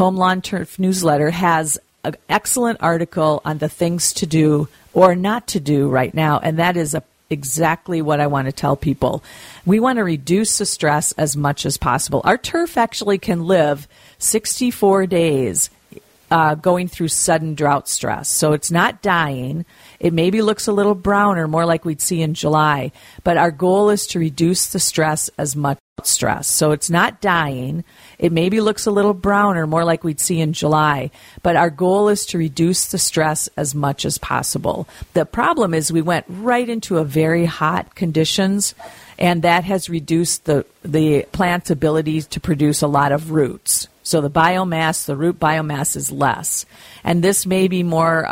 has an excellent article on the things to do or not to do right now, and that is exactly what I want to tell people. We want to reduce the stress as much as possible. Our turf actually can live 64 days going through sudden drought stress. So it's not dying. It maybe looks a little browner, more like we'd see in July. But our goal is to reduce the stress as much stress. So it's not dying. It maybe looks a little browner, more like we'd see in July. But our goal is to reduce the stress as much as possible. The problem is we went right into a very hot conditions, and that has reduced the plant's ability to produce a lot of roots. So the root biomass is less, and this may be more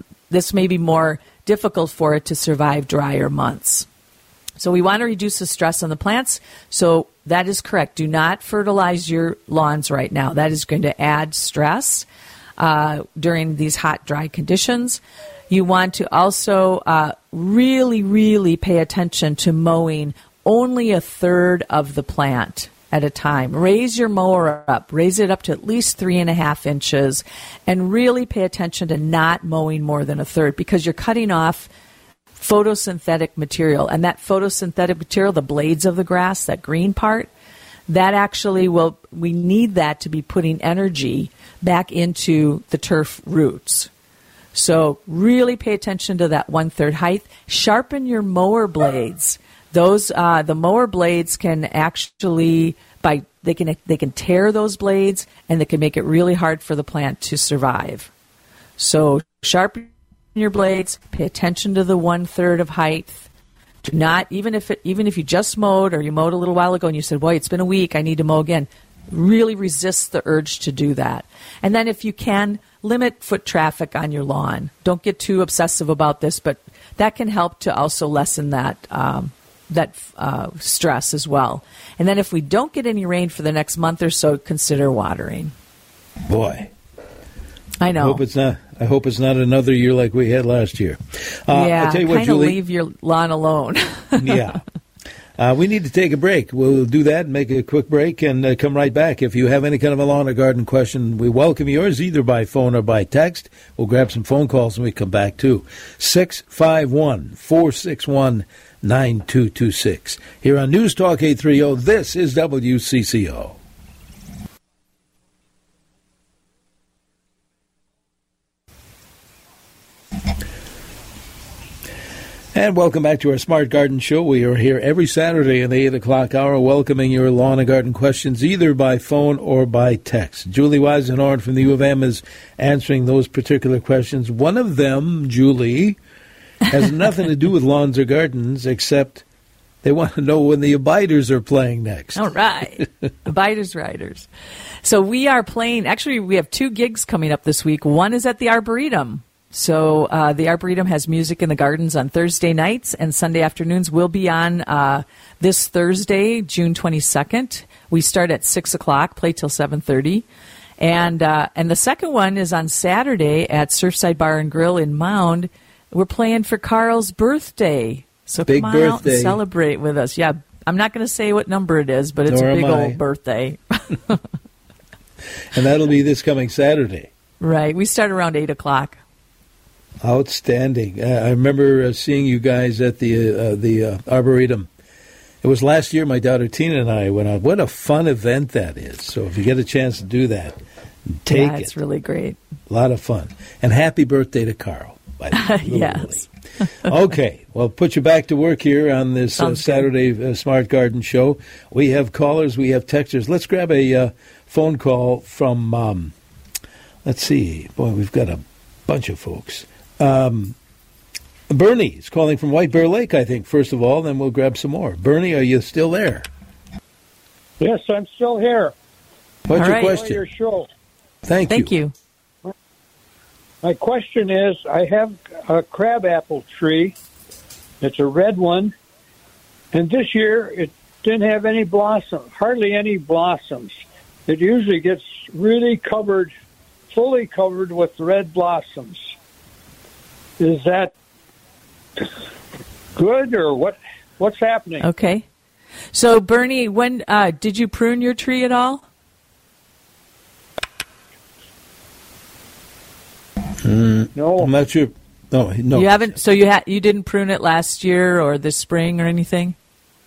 difficult for it to survive drier months. So we want to reduce the stress on the plants. So that is correct. Do not fertilize your lawns right now. That is going to add stress during these hot, dry conditions. You want to also really, really pay attention to mowing only a third of the plant at a time. Raise your mower up. Raise it up to at least 3.5 inches, and really pay attention to not mowing more than a third, because you're cutting off photosynthetic material. And that photosynthetic material, the blades of the grass, that green part, that actually we need that to be putting energy back into the turf roots. So really pay attention to that 1/3 height. Sharpen your mower blades. Those the mower blades can actually they can tear those blades, and they can make it really hard for the plant to survive. So sharpen your blades. Pay attention to the 1/3 of height. Do not, even if you just mowed, or you mowed a little while ago and you said, "Boy, it's been a week, I need to mow again." Really resist the urge to do that. And then if you can, limit foot traffic on your lawn. Don't get too obsessive about this, but that can help to also lessen that stress as well. And then if we don't get any rain for the next month or so, consider watering. Boy, I know. I hope it's not another year like we had last year. Yeah, I'll tell you what, kind of Julie, leave your lawn alone. Yeah. We need to take a break. We'll do that, make a quick break, and come right back. If you have any kind of a lawn or garden question, we welcome yours either by phone or by text. We'll grab some phone calls and we come back too. 651-461-9226. Here on News Talk 830, this is WCCO. And welcome back to our Smart Garden Show. We are here every Saturday in the 8 o'clock hour welcoming your lawn and garden questions either by phone or by text. Julie Weisenhorn from the U of M is answering those particular questions. One of them, Julie, has nothing to do with lawns or gardens except they want to know when the Abiders are playing next. All right. Abiders Riders. So we are playing, actually we have 2 gigs coming up this week. One is at the Arboretum. So the Arboretum has music in the gardens on Thursday nights, and Sunday afternoons. We'll be on this Thursday, June 22nd. We start at 6 o'clock, play till 7:30. And the second one is on Saturday at Surfside Bar and Grill in Mound. We're playing for Carl's birthday. So big come on birthday. out and celebrate with us. Yeah, I'm not going to say what number it is, but it's Nor a big am I. old birthday. And that'll be this coming Saturday. Right. We start around 8 o'clock. Outstanding. I remember seeing you guys at the Arboretum. It was last year my daughter Tina and I went out. What a fun event that is. So if you get a chance to do that, take it. It's really great. A lot of fun. And happy birthday to Carl. By the way. Yes. Okay. Well, put you back to work here on this Saturday Smart Garden Show. We have callers. We have texters. Let's grab a phone call from, let's see. Boy, we've got a bunch of folks. Bernie is calling from White Bear Lake, I think, first of all, then we'll grab some more. Bernie, are you still there? Yes, I'm still here. What's your Enjoy question? your show. Thank you. My question is, I have a crabapple tree. It's a red one. And this year, it didn't have any blossom, hardly any blossoms. It usually gets really covered, fully covered with red blossoms. Is that good, or what's happening? Okay. So, Bernie, when did you prune your tree at all? No. I'm not sure. No. You haven't. So you didn't prune it last year or this spring or anything?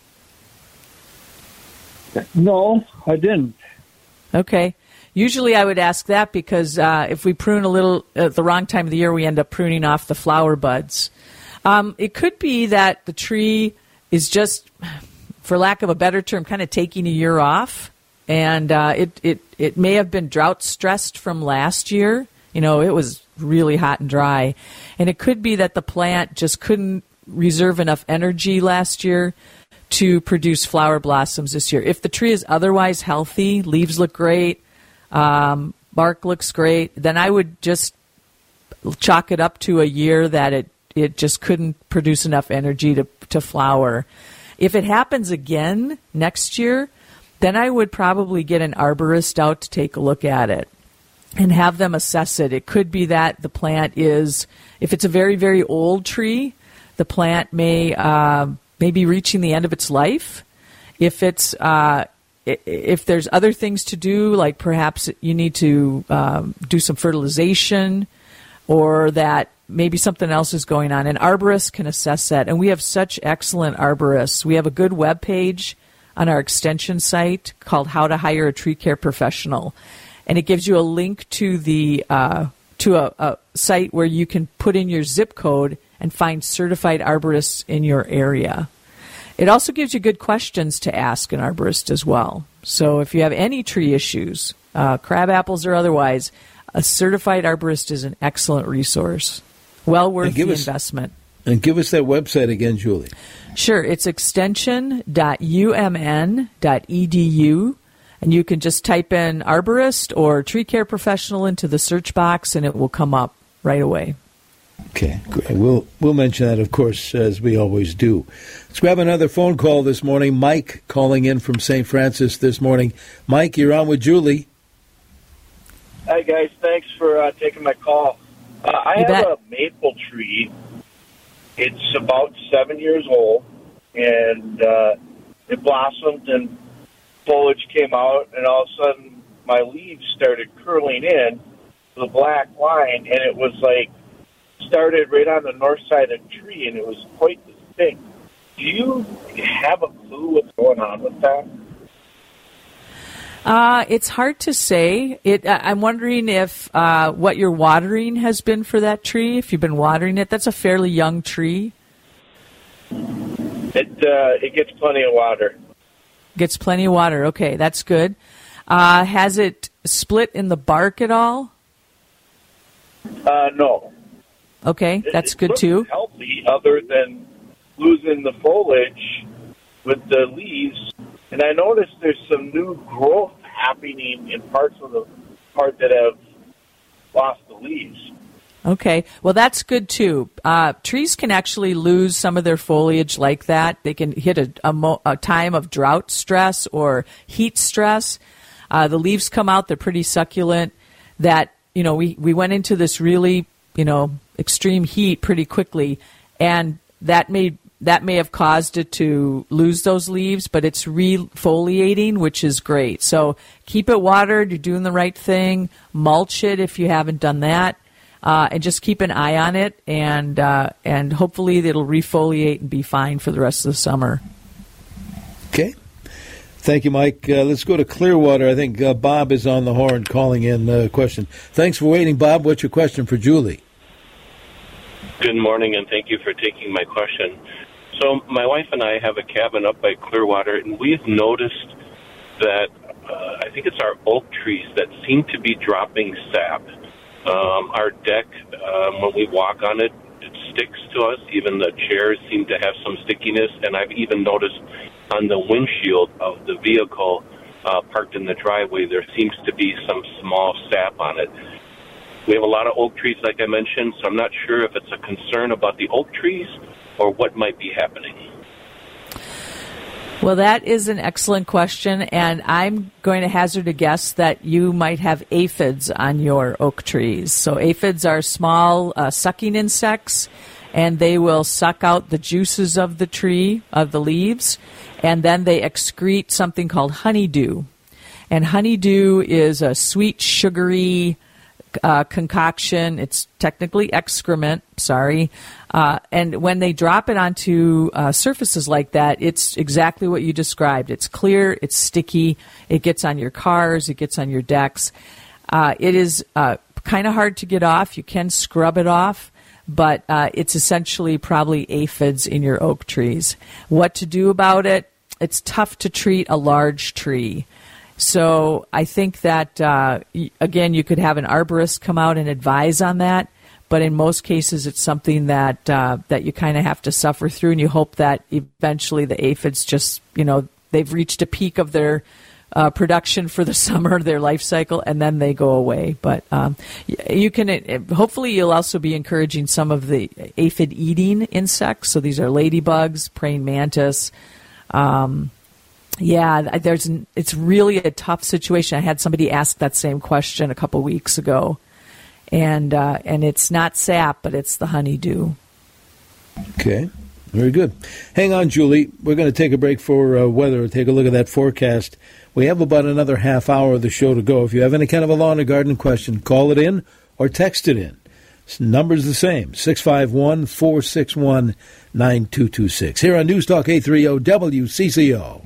No, I didn't. Okay. Usually I would ask that because if we prune a little at the wrong time of the year, we end up pruning off the flower buds. It could be that the tree is just, for lack of a better term, kind of taking a year off. And it may have been drought stressed from last year. You know, it was really hot and dry. And it could be that the plant just couldn't reserve enough energy last year to produce flower blossoms this year. If the tree is otherwise healthy, leaves look great, bark looks great, then I would just chalk it up to a year that it just couldn't produce enough energy to flower. If it happens again next year, then I would probably get an arborist out to take a look at it and have them assess it. It could be that the plant is, if it's a very, very old tree, the plant may be reaching the end of its life. If it's if there's other things to do, like perhaps you need to do some fertilization, or that maybe something else is going on, an arborist can assess that. And we have such excellent arborists. We have a good web page on our extension site called How to Hire a Tree Care Professional. And it gives you a link to the to a site where you can put in your zip code and find certified arborists in your area. It also gives you good questions to ask an arborist as well. So if you have any tree issues, crab apples or otherwise, a certified arborist is an excellent resource. Well worth the investment. And give us that website again, Julie. Sure. It's extension.umn.edu. And you can just type in arborist or tree care professional into the search box, and it will come up right away. Okay, great. We'll mention that, of course, as we always do. Let's grab another phone call this morning. Mike calling in from St. Francis this morning. Mike, you're on with Julie. Hi, guys. Thanks for taking my call. I have a maple tree. It's about 7 years old, and it blossomed and foliage came out, and all of a sudden my leaves started curling in the black line, and it was like started right on the north side of the tree, and it was quite distinct. Do you have a clue what's going on with that? It's hard to say. I'm wondering if what your watering has been for that tree, if you've been watering it. That's a fairly young tree. It gets plenty of water. Gets plenty of water. Okay, that's good. Has it split in the bark at all? No. Okay, that's good too. It's healthy, other than losing the foliage with the leaves. And I noticed there's some new growth happening in parts of the part that have lost the leaves. Okay, well, that's good too. Trees can actually lose some of their foliage like that. They can hit a time of drought stress or heat stress. The leaves come out; they're pretty succulent. That we went into this really extreme heat pretty quickly, and that may have caused it to lose those leaves, but it's refoliating, which is great. So keep it watered. You're doing the right thing. Mulch it if you haven't done that. And just keep an eye on it, and hopefully it'll refoliate and be fine for the rest of the summer. Okay. Thank you, Mike. Let's go to Clearwater. I think Bob is on the horn calling in a question. Thanks for waiting, Bob. What's your question for Julie? Good morning, and thank you for taking my question. So my wife and I have a cabin up by Clearwater, and we've noticed that I think it's our oak trees that seem to be dropping sap. Our deck, when we walk on it, it sticks to us. Even the chairs seem to have some stickiness, and I've even noticed on the windshield of the vehicle parked in the driveway, there seems to be some small sap on it. We have a lot of oak trees, like I mentioned, so I'm not sure if it's a concern about the oak trees or what might be happening. Well, that is an excellent question, and I'm going to hazard a guess that you might have aphids on your oak trees. So aphids are small sucking insects, and they will suck out the juices of the tree, of the leaves, and then they excrete something called honeydew. And honeydew is a sweet, sugary concoction. It's technically excrement, and when they drop it onto surfaces like that, it's exactly what you described. It's clear, it's sticky, it gets on your cars, it gets on your decks. It is kind of hard to get off. You can scrub it off, but it's essentially probably aphids in your oak trees. What to do about it? It's tough to treat a large tree. So I think that, again, you could have an arborist come out and advise on that, but in most cases it's something that that you kind of have to suffer through, and you hope that eventually the aphids just, they've reached a peak of their production for the summer, their life cycle, and then they go away. But you can, hopefully you'll also be encouraging some of the aphid-eating insects. So these are ladybugs, praying mantis, it's really a tough situation. I had somebody ask that same question a couple weeks ago, and it's not sap, but it's the honeydew. Okay, very good. Hang on, Julie. We're going to take a break for weather. Take a look at that forecast. We have about another half hour of the show to go. If you have any kind of a lawn or garden question, call it in or text it in. Number's the same, 651-461-9226. Here on News Talk 830 WCCO.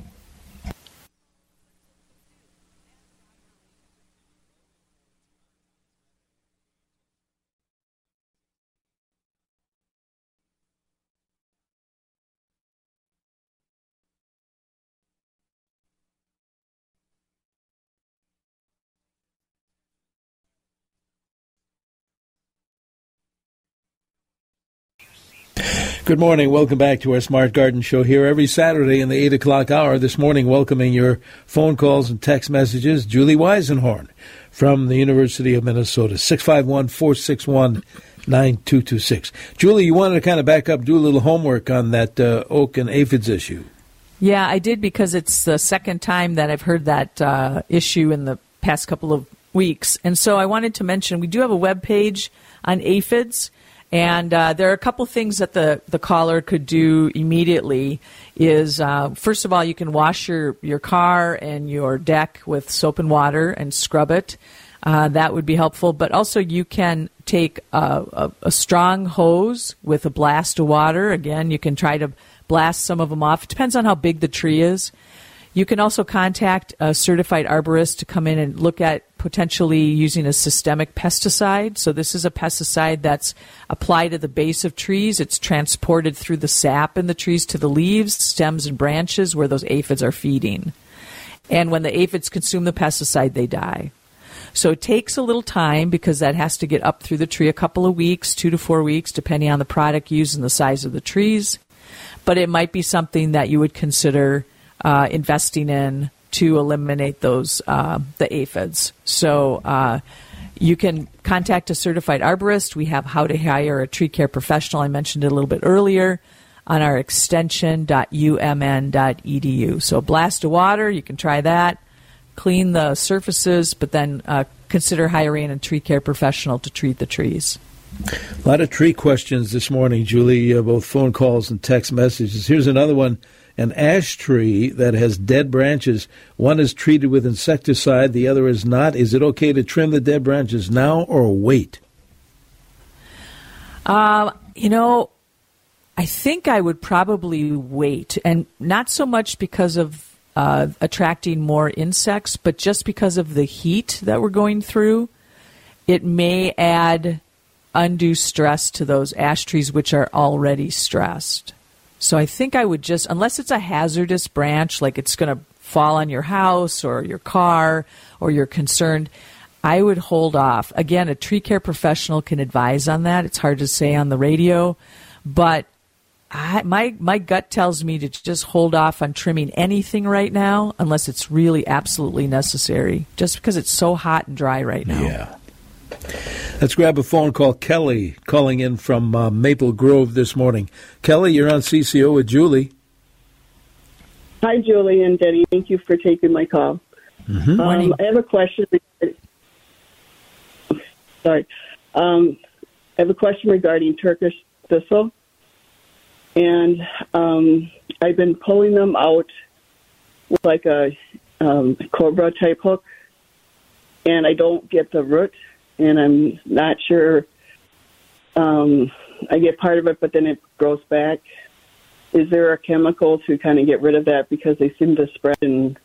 Good morning. Welcome back to our Smart Garden Show here every Saturday in the 8 o'clock hour. This morning, welcoming your phone calls and text messages, Julie Weisenhorn from the University of Minnesota, 651-461-9226. 9226. Julie, you wanted to kind of back up, do a little homework on that oak and aphids issue. Yeah, I did, because it's the second time that I've heard that issue in the past couple of weeks. And so I wanted to mention we do have a web page on aphids, and there are a couple things that the caller could do immediately. Is first of all, you can wash your car and your deck with soap and water and scrub it. That would be helpful. But also you can take a strong hose with a blast of water. Again, you can try to blast some of them off. It depends on how big the tree is. You can also contact a certified arborist to come in and look at potentially using a systemic pesticide. So this is a pesticide that's applied at the base of trees. It's transported through the sap in the trees to the leaves, stems, and branches where those aphids are feeding. And when the aphids consume the pesticide, they die. So it takes a little time because that has to get up through the tree, a couple of weeks, 2 to 4 weeks, depending on the product used and the size of the trees. But it might be something that you would consider investing in to eliminate those the aphids. So you can contact a certified arborist. We have how to hire a tree care professional. I mentioned it a little bit earlier on our extension.umn.edu. So blast of water, you can try that. Clean the surfaces, but then consider hiring a tree care professional to treat the trees. A lot of tree questions this morning, Julie, both phone calls and text messages. Here's another one. An ash tree that has dead branches. One is treated with insecticide, the other is not. Is it okay to trim the dead branches now or wait? I think I would probably wait, and not so much because of attracting more insects, but just because of the heat that we're going through. It may add undue stress to those ash trees, which are already stressed. So I think I would just, unless it's a hazardous branch, like it's going to fall on your house or your car, or you're concerned, I would hold off. Again, a tree care professional can advise on that. It's hard to say on the radio, but my gut tells me to just hold off on trimming anything right now unless it's really absolutely necessary, just because it's so hot and dry right now. Yeah. Let's grab a phone call. Kelly calling in from Maple Grove this morning. Kelly, you're on CCO with Julie. Hi, Julie and Denny. Thank you for taking my call. Mm-hmm. I have a question. Sorry. I have a question regarding Turkish thistle. And I've been pulling them out with like a Cobra type hook, and I don't get the root, and I'm not sure. I get part of it, but then it grows back. Is there a chemical to kind of get rid of that, because they seem to spread, and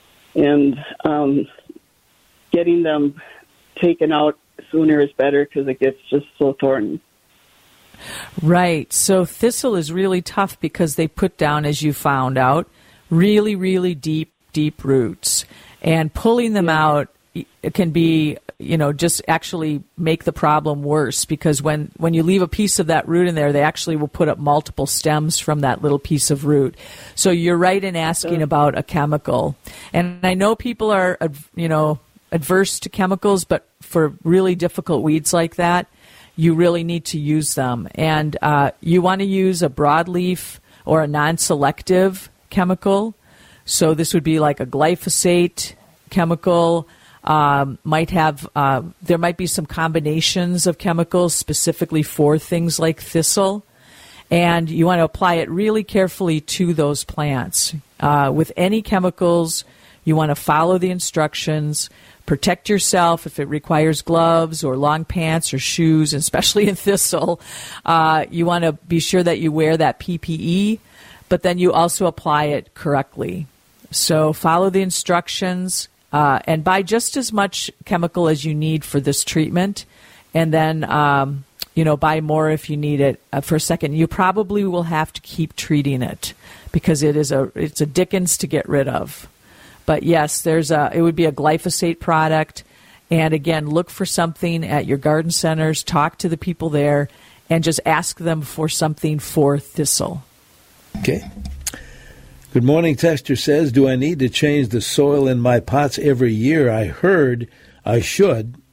getting them taken out sooner is better because it gets just so thorny. Right. So thistle is really tough because they put down, as you found out, really, really deep roots. And pulling them out, it can be, just actually make the problem worse, because when you leave a piece of that root in there, they actually will put up multiple stems from that little piece of root. So you're right in asking about a chemical. And I know people are, adverse to chemicals, but for really difficult weeds like that, you really need to use them. And you want to use a broadleaf or a non-selective chemical. So this would be like a glyphosate chemical. There might be some combinations of chemicals specifically for things like thistle. And you want to apply it really carefully to those plants. With any chemicals, you want to follow the instructions. Protect yourself if it requires gloves or long pants or shoes, especially in thistle. You want to be sure that you wear that PPE, but then you also apply it correctly. So follow the instructions and buy just as much chemical as you need for this treatment, and then buy more if you need it for a second. You probably will have to keep treating it because it's a dickens to get rid of. But yes, it would be a glyphosate product. And again, look for something at your garden centers, talk to the people there, and just ask them for something for thistle. Okay. Good morning, Texter says, do I need to change the soil in my pots every year? I heard I should.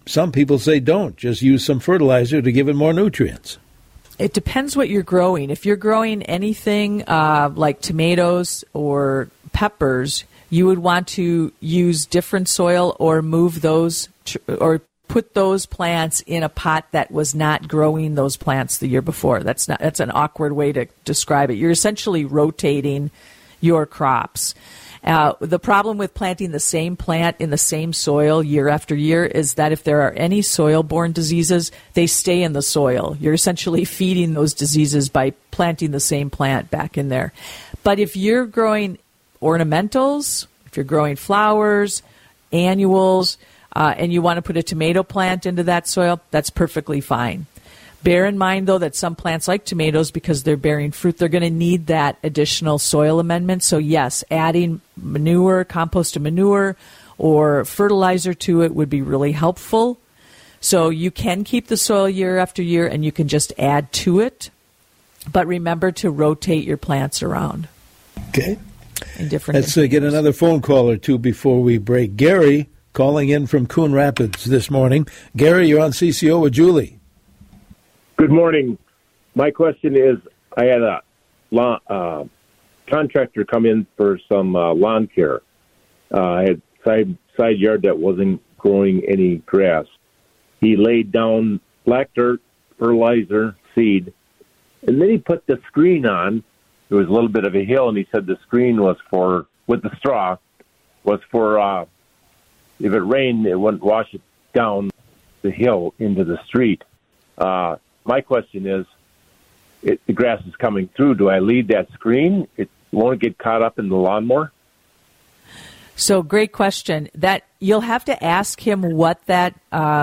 some people say don't. Just use some fertilizer to give it more nutrients. It depends what you're growing. If you're growing anything like tomatoes or peppers, you would want to use different soil or move those or put those plants in a pot that was not growing those plants the year before. That's an awkward way to describe it. You're essentially rotating your crops. The problem with planting the same plant in the same soil year after year is that if there are any soil-borne diseases, they stay in the soil. You're essentially feeding those diseases by planting the same plant back in there. But if you're growing ornamentals, if you're growing flowers, annuals, and you want to put a tomato plant into that soil, that's perfectly fine. Bear in mind, though, that some plants like tomatoes, because they're bearing fruit, they're going to need that additional soil amendment. So, yes, adding manure, compost manure, or fertilizer to it would be really helpful. So you can keep the soil year after year, and you can just add to it. But remember to rotate your plants around. Okay. In different Let's get another phone call or two before we break. Gary, calling in from Coon Rapids this morning. Gary, you're on CCO with Julie. Good morning. My question is, I had a contractor come in for some lawn care. I had side yard that wasn't growing any grass. He laid down black dirt, fertilizer, seed, and then he put the screen on. There was a little bit of a hill, and he said the screen was for, with the straw, was for if it rained, it wouldn't wash it down the hill into the street. My question is, the grass is coming through. Do I leave that screen? It won't get caught up in the lawnmower? So, great question. That you'll have to ask him what that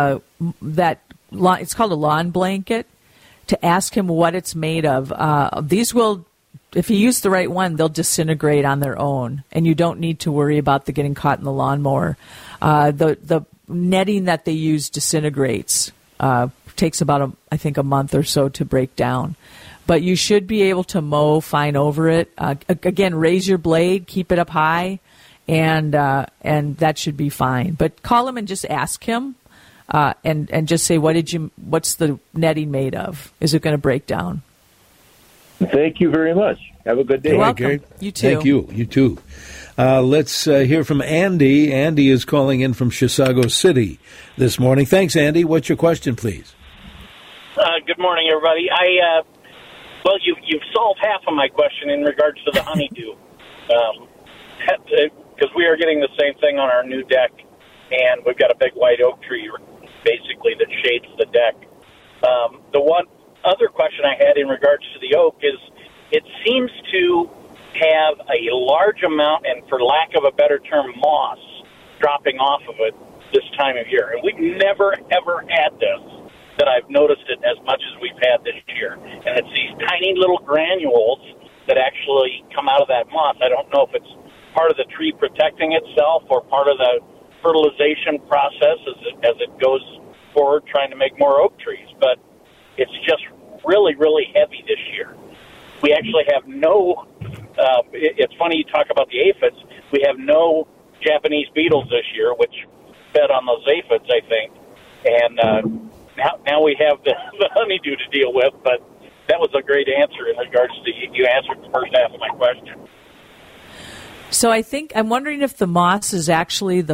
it's called a lawn blanket, to ask him what it's made of. These will, if you use the right one, they'll disintegrate on their own, and you don't need to worry about the getting caught in the lawnmower. The netting that they use disintegrates. Takes about, I think, a month or so to break down. But you should be able to mow fine over it. Again, raise your blade, keep it up high, and that should be fine. But call him and just ask him, and just say, what's the netting made of? Is it going to break down? Thank you very much. Have a good day. You're welcome. Gary. You too. Thank you. You too. Let's hear from Andy. Andy is calling in from Chisago City this morning. Thanks, Andy. What's your question, please? Good morning, everybody. Well, you've solved half of my question in regards to the honeydew, because we are getting the same thing on our new deck, and we've got a big white oak tree, basically, that shades the deck. The one other question I had in regards to the oak is, it seems to have a large amount, and for lack of a better term, moss dropping off of it this time of year. And we've never, ever had this, that I've noticed it as much as we've had this year. And it's these tiny little granules that actually come out of that moss. I don't know if it's part of the tree protecting itself or part of the fertilization process as it goes forward trying to make more oak trees. But it's just really, really heavy this year. We actually have no, it's funny you talk about the aphids, we have no Japanese beetles this year, which fed on those aphids, I think. And now we have the honeydew to deal with, but that was a great answer in regards to, you answered the first half of my question. So I'm wondering if the moss is actually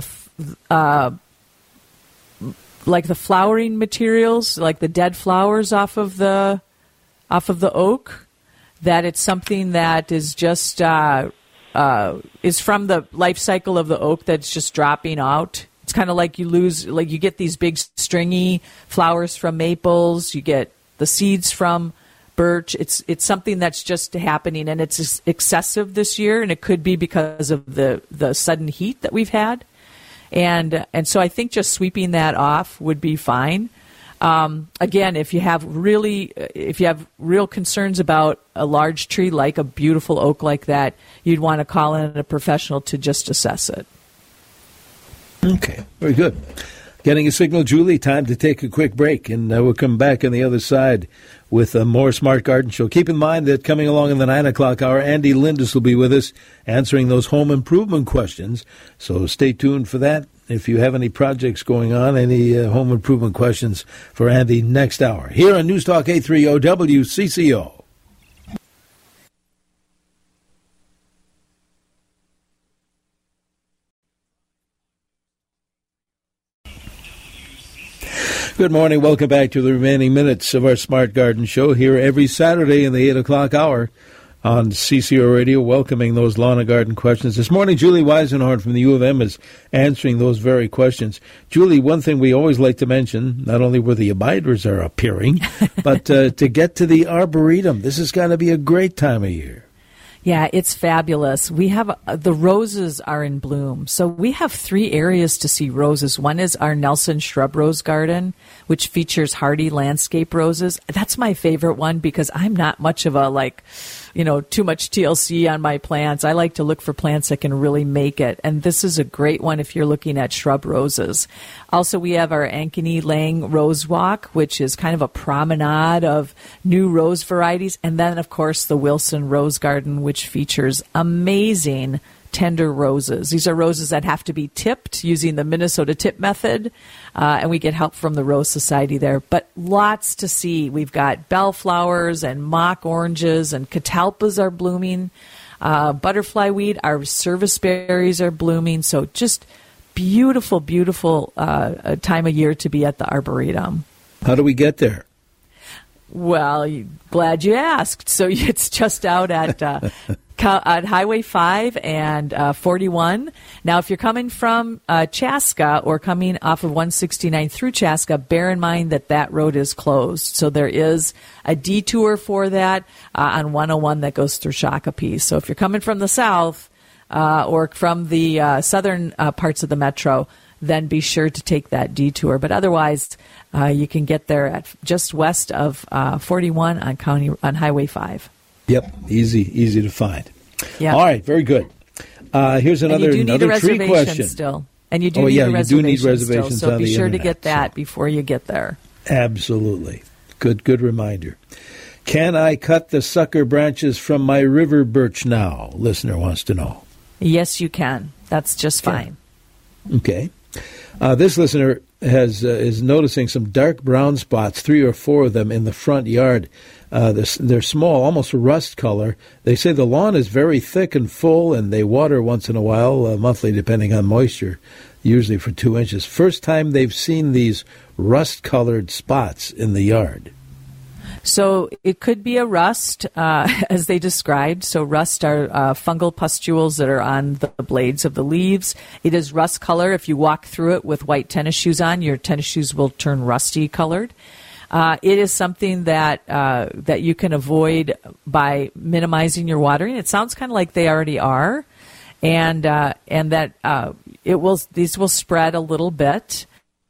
like the flowering materials, like the dead flowers off of the oak, that it's something that is just is from the life cycle of the oak that's just dropping out. It's kind of like you get these big stringy flowers from maples, you get the seeds from birch. It's something that's just happening, and it's excessive this year, and it could be because of the sudden heat that we've had. And so I think just sweeping that off would be fine. Again, if you have real concerns about a large tree like a beautiful oak like that, you'd want to call in a professional to just assess it. Okay, very good. Getting a signal, Julie. Time to take a quick break, and we'll come back on the other side with a more Smart Garden Show. Keep in mind that coming along in the 9 o'clock hour, Andy Lindus will be with us answering those home improvement questions. So stay tuned for that. If you have any projects going on, any home improvement questions for Andy next hour. Here on News Talk 830 WCCO. Good morning. Welcome back to the remaining minutes of our Smart Garden Show here every Saturday in the 8 o'clock hour on CCO Radio, welcoming those lawn and garden questions. This morning, Julie Weisenhorn from the U of M is answering those very questions. Julie, one thing we always like to mention, not only where the abiders are appearing, but to get to the Arboretum. This has got to be a great time of year. Yeah, it's fabulous. We have the roses are in bloom. So we have 3 areas to see roses. One is our Nelson Shrub Rose Garden, which features hardy landscape roses. That's my favorite one because I'm not much of a too much TLC on my plants. I like to look for plants that can really make it. And this is a great one if you're looking at shrub roses. Also, we have our Ankeny Lang Rose Walk, which is kind of a promenade of new rose varieties. And then, of course, the Wilson Rose Garden, which features amazing tender roses. These are roses that have to be tipped using the Minnesota tip method, and we get help from the Rose Society there. But lots to see. We've got bellflowers and mock oranges, and catalpas are blooming. Butterfly weed, our service berries are blooming. So just beautiful, beautiful time of year to be at the Arboretum. How do we get there? Well, glad you asked. So it's just out at Highway 5 and 41. Now, if you're coming from Chaska or coming off of 169 through Chaska, bear in mind that road is closed. So there is a detour for that on 101 that goes through Shakopee. So if you're coming from the south or from the southern parts of the metro, then be sure to take that detour. But otherwise, you can get there at just west of 41 on Highway 5. Yep, easy to find. Yep. All right, very good. Here's another tree question. Still. And you do need a reservation still, so be sure to get that before you get there. Absolutely. Good reminder. Can I cut the sucker branches from my river birch now? Listener wants to know. Yes, you can. That's just fine. Okay. This listener is noticing some dark brown spots, 3 or 4 of them in the front yard. They're small, almost rust color. They say the lawn is very thick and full, and they water once in a while, monthly, depending on moisture, usually for 2 inches. First time they've seen these rust-colored spots in the yard. So it could be a rust, as they described. So rust are fungal pustules that are on the blades of the leaves. It is rust color. If you walk through it with white tennis shoes on, your tennis shoes will turn rusty colored. It is something that you can avoid by minimizing your watering. It sounds kind of like they already are, and that these will spread a little bit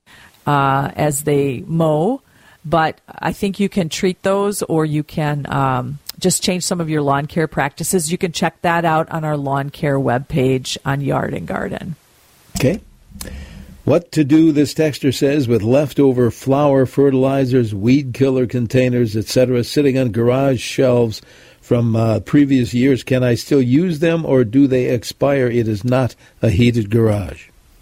as they mow. But I think you can treat those, or you can just change some of your lawn care practices. You can check that out on our lawn care webpage on Yard and Garden. Okay. What to do, this texter says, with leftover flower fertilizers, weed killer containers, etc., sitting on garage shelves from previous years. Can I still use them, or do they expire? It is not a heated garage.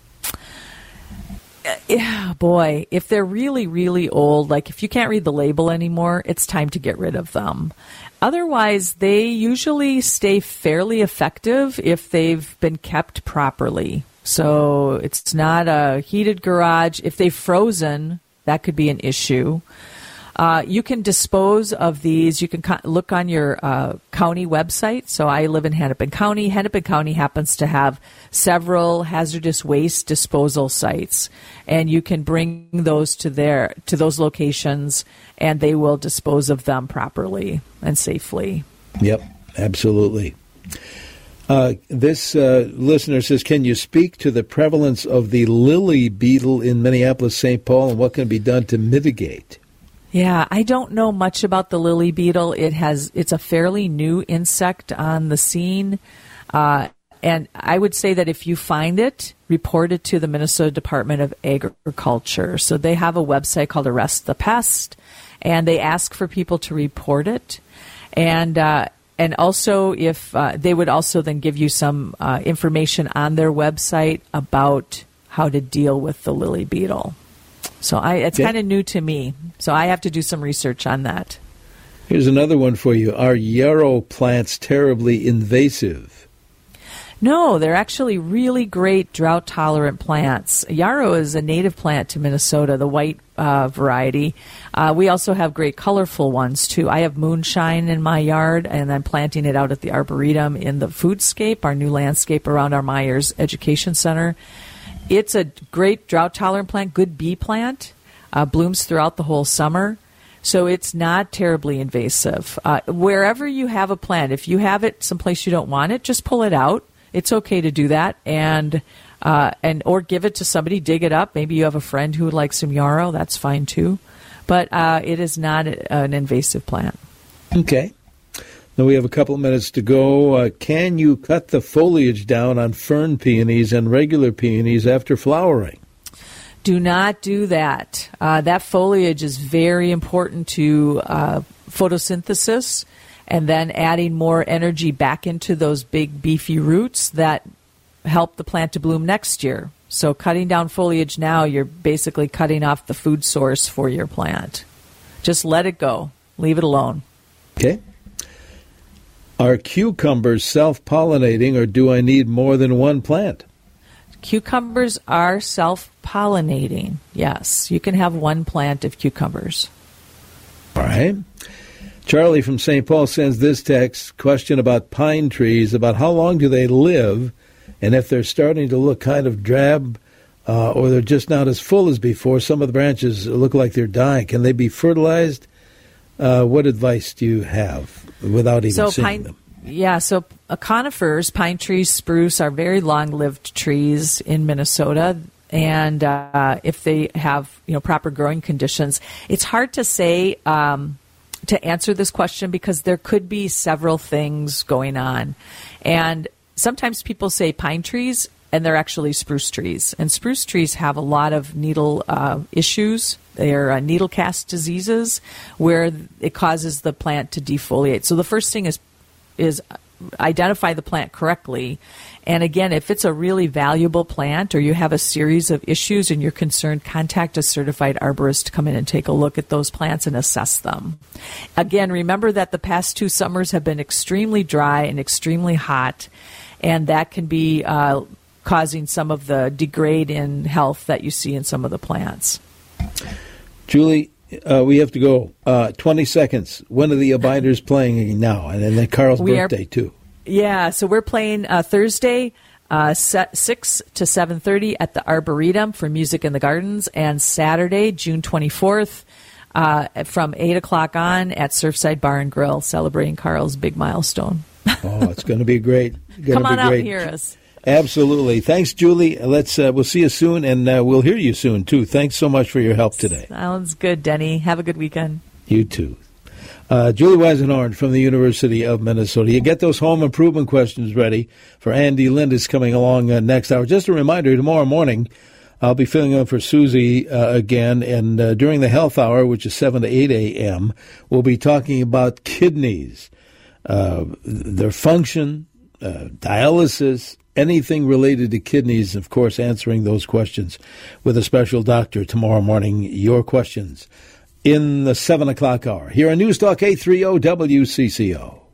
Yeah, boy, if they're really, really old, like if you can't read the label anymore, it's time to get rid of them. Otherwise, they usually stay fairly effective if they've been kept properly. So it's not a heated garage. If they've frozen, that could be an issue. You can dispose of these. You can look on your county website. So I live in Hennepin County. Hennepin County happens to have several hazardous waste disposal sites, and you can bring those to those locations, and they will dispose of them properly and safely. Yep, absolutely. This listener says, can you speak to the prevalence of the lily beetle in Minneapolis, St. Paul, and what can be done to mitigate? Yeah, I don't know much about the lily beetle. It's a fairly new insect on the scene. And I would say that if you find it, report it to the Minnesota Department of Agriculture. So they have a website called Arrest the Pest, and they ask for people to report it. And also, if they would also then give you some information on their website about how to deal with the lily beetle. So it's kind of new to me, so I have to do some research on that. Here's another one for you. Are yarrow plants terribly invasive? No, they're actually really great drought-tolerant plants. Yarrow is a native plant to Minnesota, the white variety. We also have great colorful ones, too. I have moonshine in my yard, and I'm planting it out at the Arboretum in the Foodscape, our new landscape around our Myers Education Center. It's a great drought-tolerant plant, good bee plant, blooms throughout the whole summer. So it's not terribly invasive. Wherever you have a plant, if you have it someplace you don't want it, just pull it out. It's okay to do that, and or give it to somebody, dig it up. Maybe you have a friend who would like some yarrow. That's fine too. But it is not an invasive plant. Okay. Now we have a couple of minutes to go. Can you cut the foliage down on fern peonies and regular peonies after flowering? Do not do that. That foliage is very important to photosynthesis, and then adding more energy back into those big beefy roots that help the plant to bloom next year. So cutting down foliage now, you're basically cutting off the food source for your plant. Just let it go. Leave it alone. Okay. Are cucumbers self-pollinating, or do I need more than one plant? Cucumbers are self-pollinating. Yes, you can have one plant of cucumbers. All right. Charlie from St. Paul sends this text question about pine trees, about how long do they live, and if they're starting to look kind of drab or they're just not as full as before, some of the branches look like they're dying. Can they be fertilized? What advice do you have without even seeing them? Yeah, so conifers, pine trees, spruce are very long-lived trees in Minnesota, and if they have proper growing conditions, it's hard to say to answer this question because there could be several things going on, and sometimes people say pine trees, and they're actually spruce trees, and spruce trees have a lot of needle issues. They're needle cast diseases where it causes the plant to defoliate. So the first thing is identify the plant correctly. And again, if it's a really valuable plant or you have a series of issues and you're concerned, contact a certified arborist to come in and take a look at those plants and assess them. Again, remember that the past 2 summers have been extremely dry and extremely hot, and that can be causing some of the degrade in health that you see in some of the plants. Julie, we have to go. 20 seconds. When are the Abiders playing now? And then Carl's birthday, too. Yeah, so we're playing Thursday, 6 to 7:30 at the Arboretum for Music in the Gardens, and Saturday, June 24th, from 8 o'clock on at Surfside Bar and Grill, celebrating Carl's big milestone. Oh, it's going to be great. Come on out and hear us. Absolutely. Thanks, Julie. We'll see you soon, and we'll hear you soon, too. Thanks so much for your help today. Sounds good, Denny. Have a good weekend. You too. Julie Weisenhorn from the University of Minnesota. You get those home improvement questions ready for Andy Lindis coming along next hour. Just a reminder, tomorrow morning, I'll be filling in for Susie again, and during the health hour, which is 7 to 8 a.m., we'll be talking about kidneys, their function, dialysis, anything related to kidneys, of course, answering those questions with a special doctor tomorrow morning. Your questions in the 7 o'clock hour here on News Talk 830 WCCO.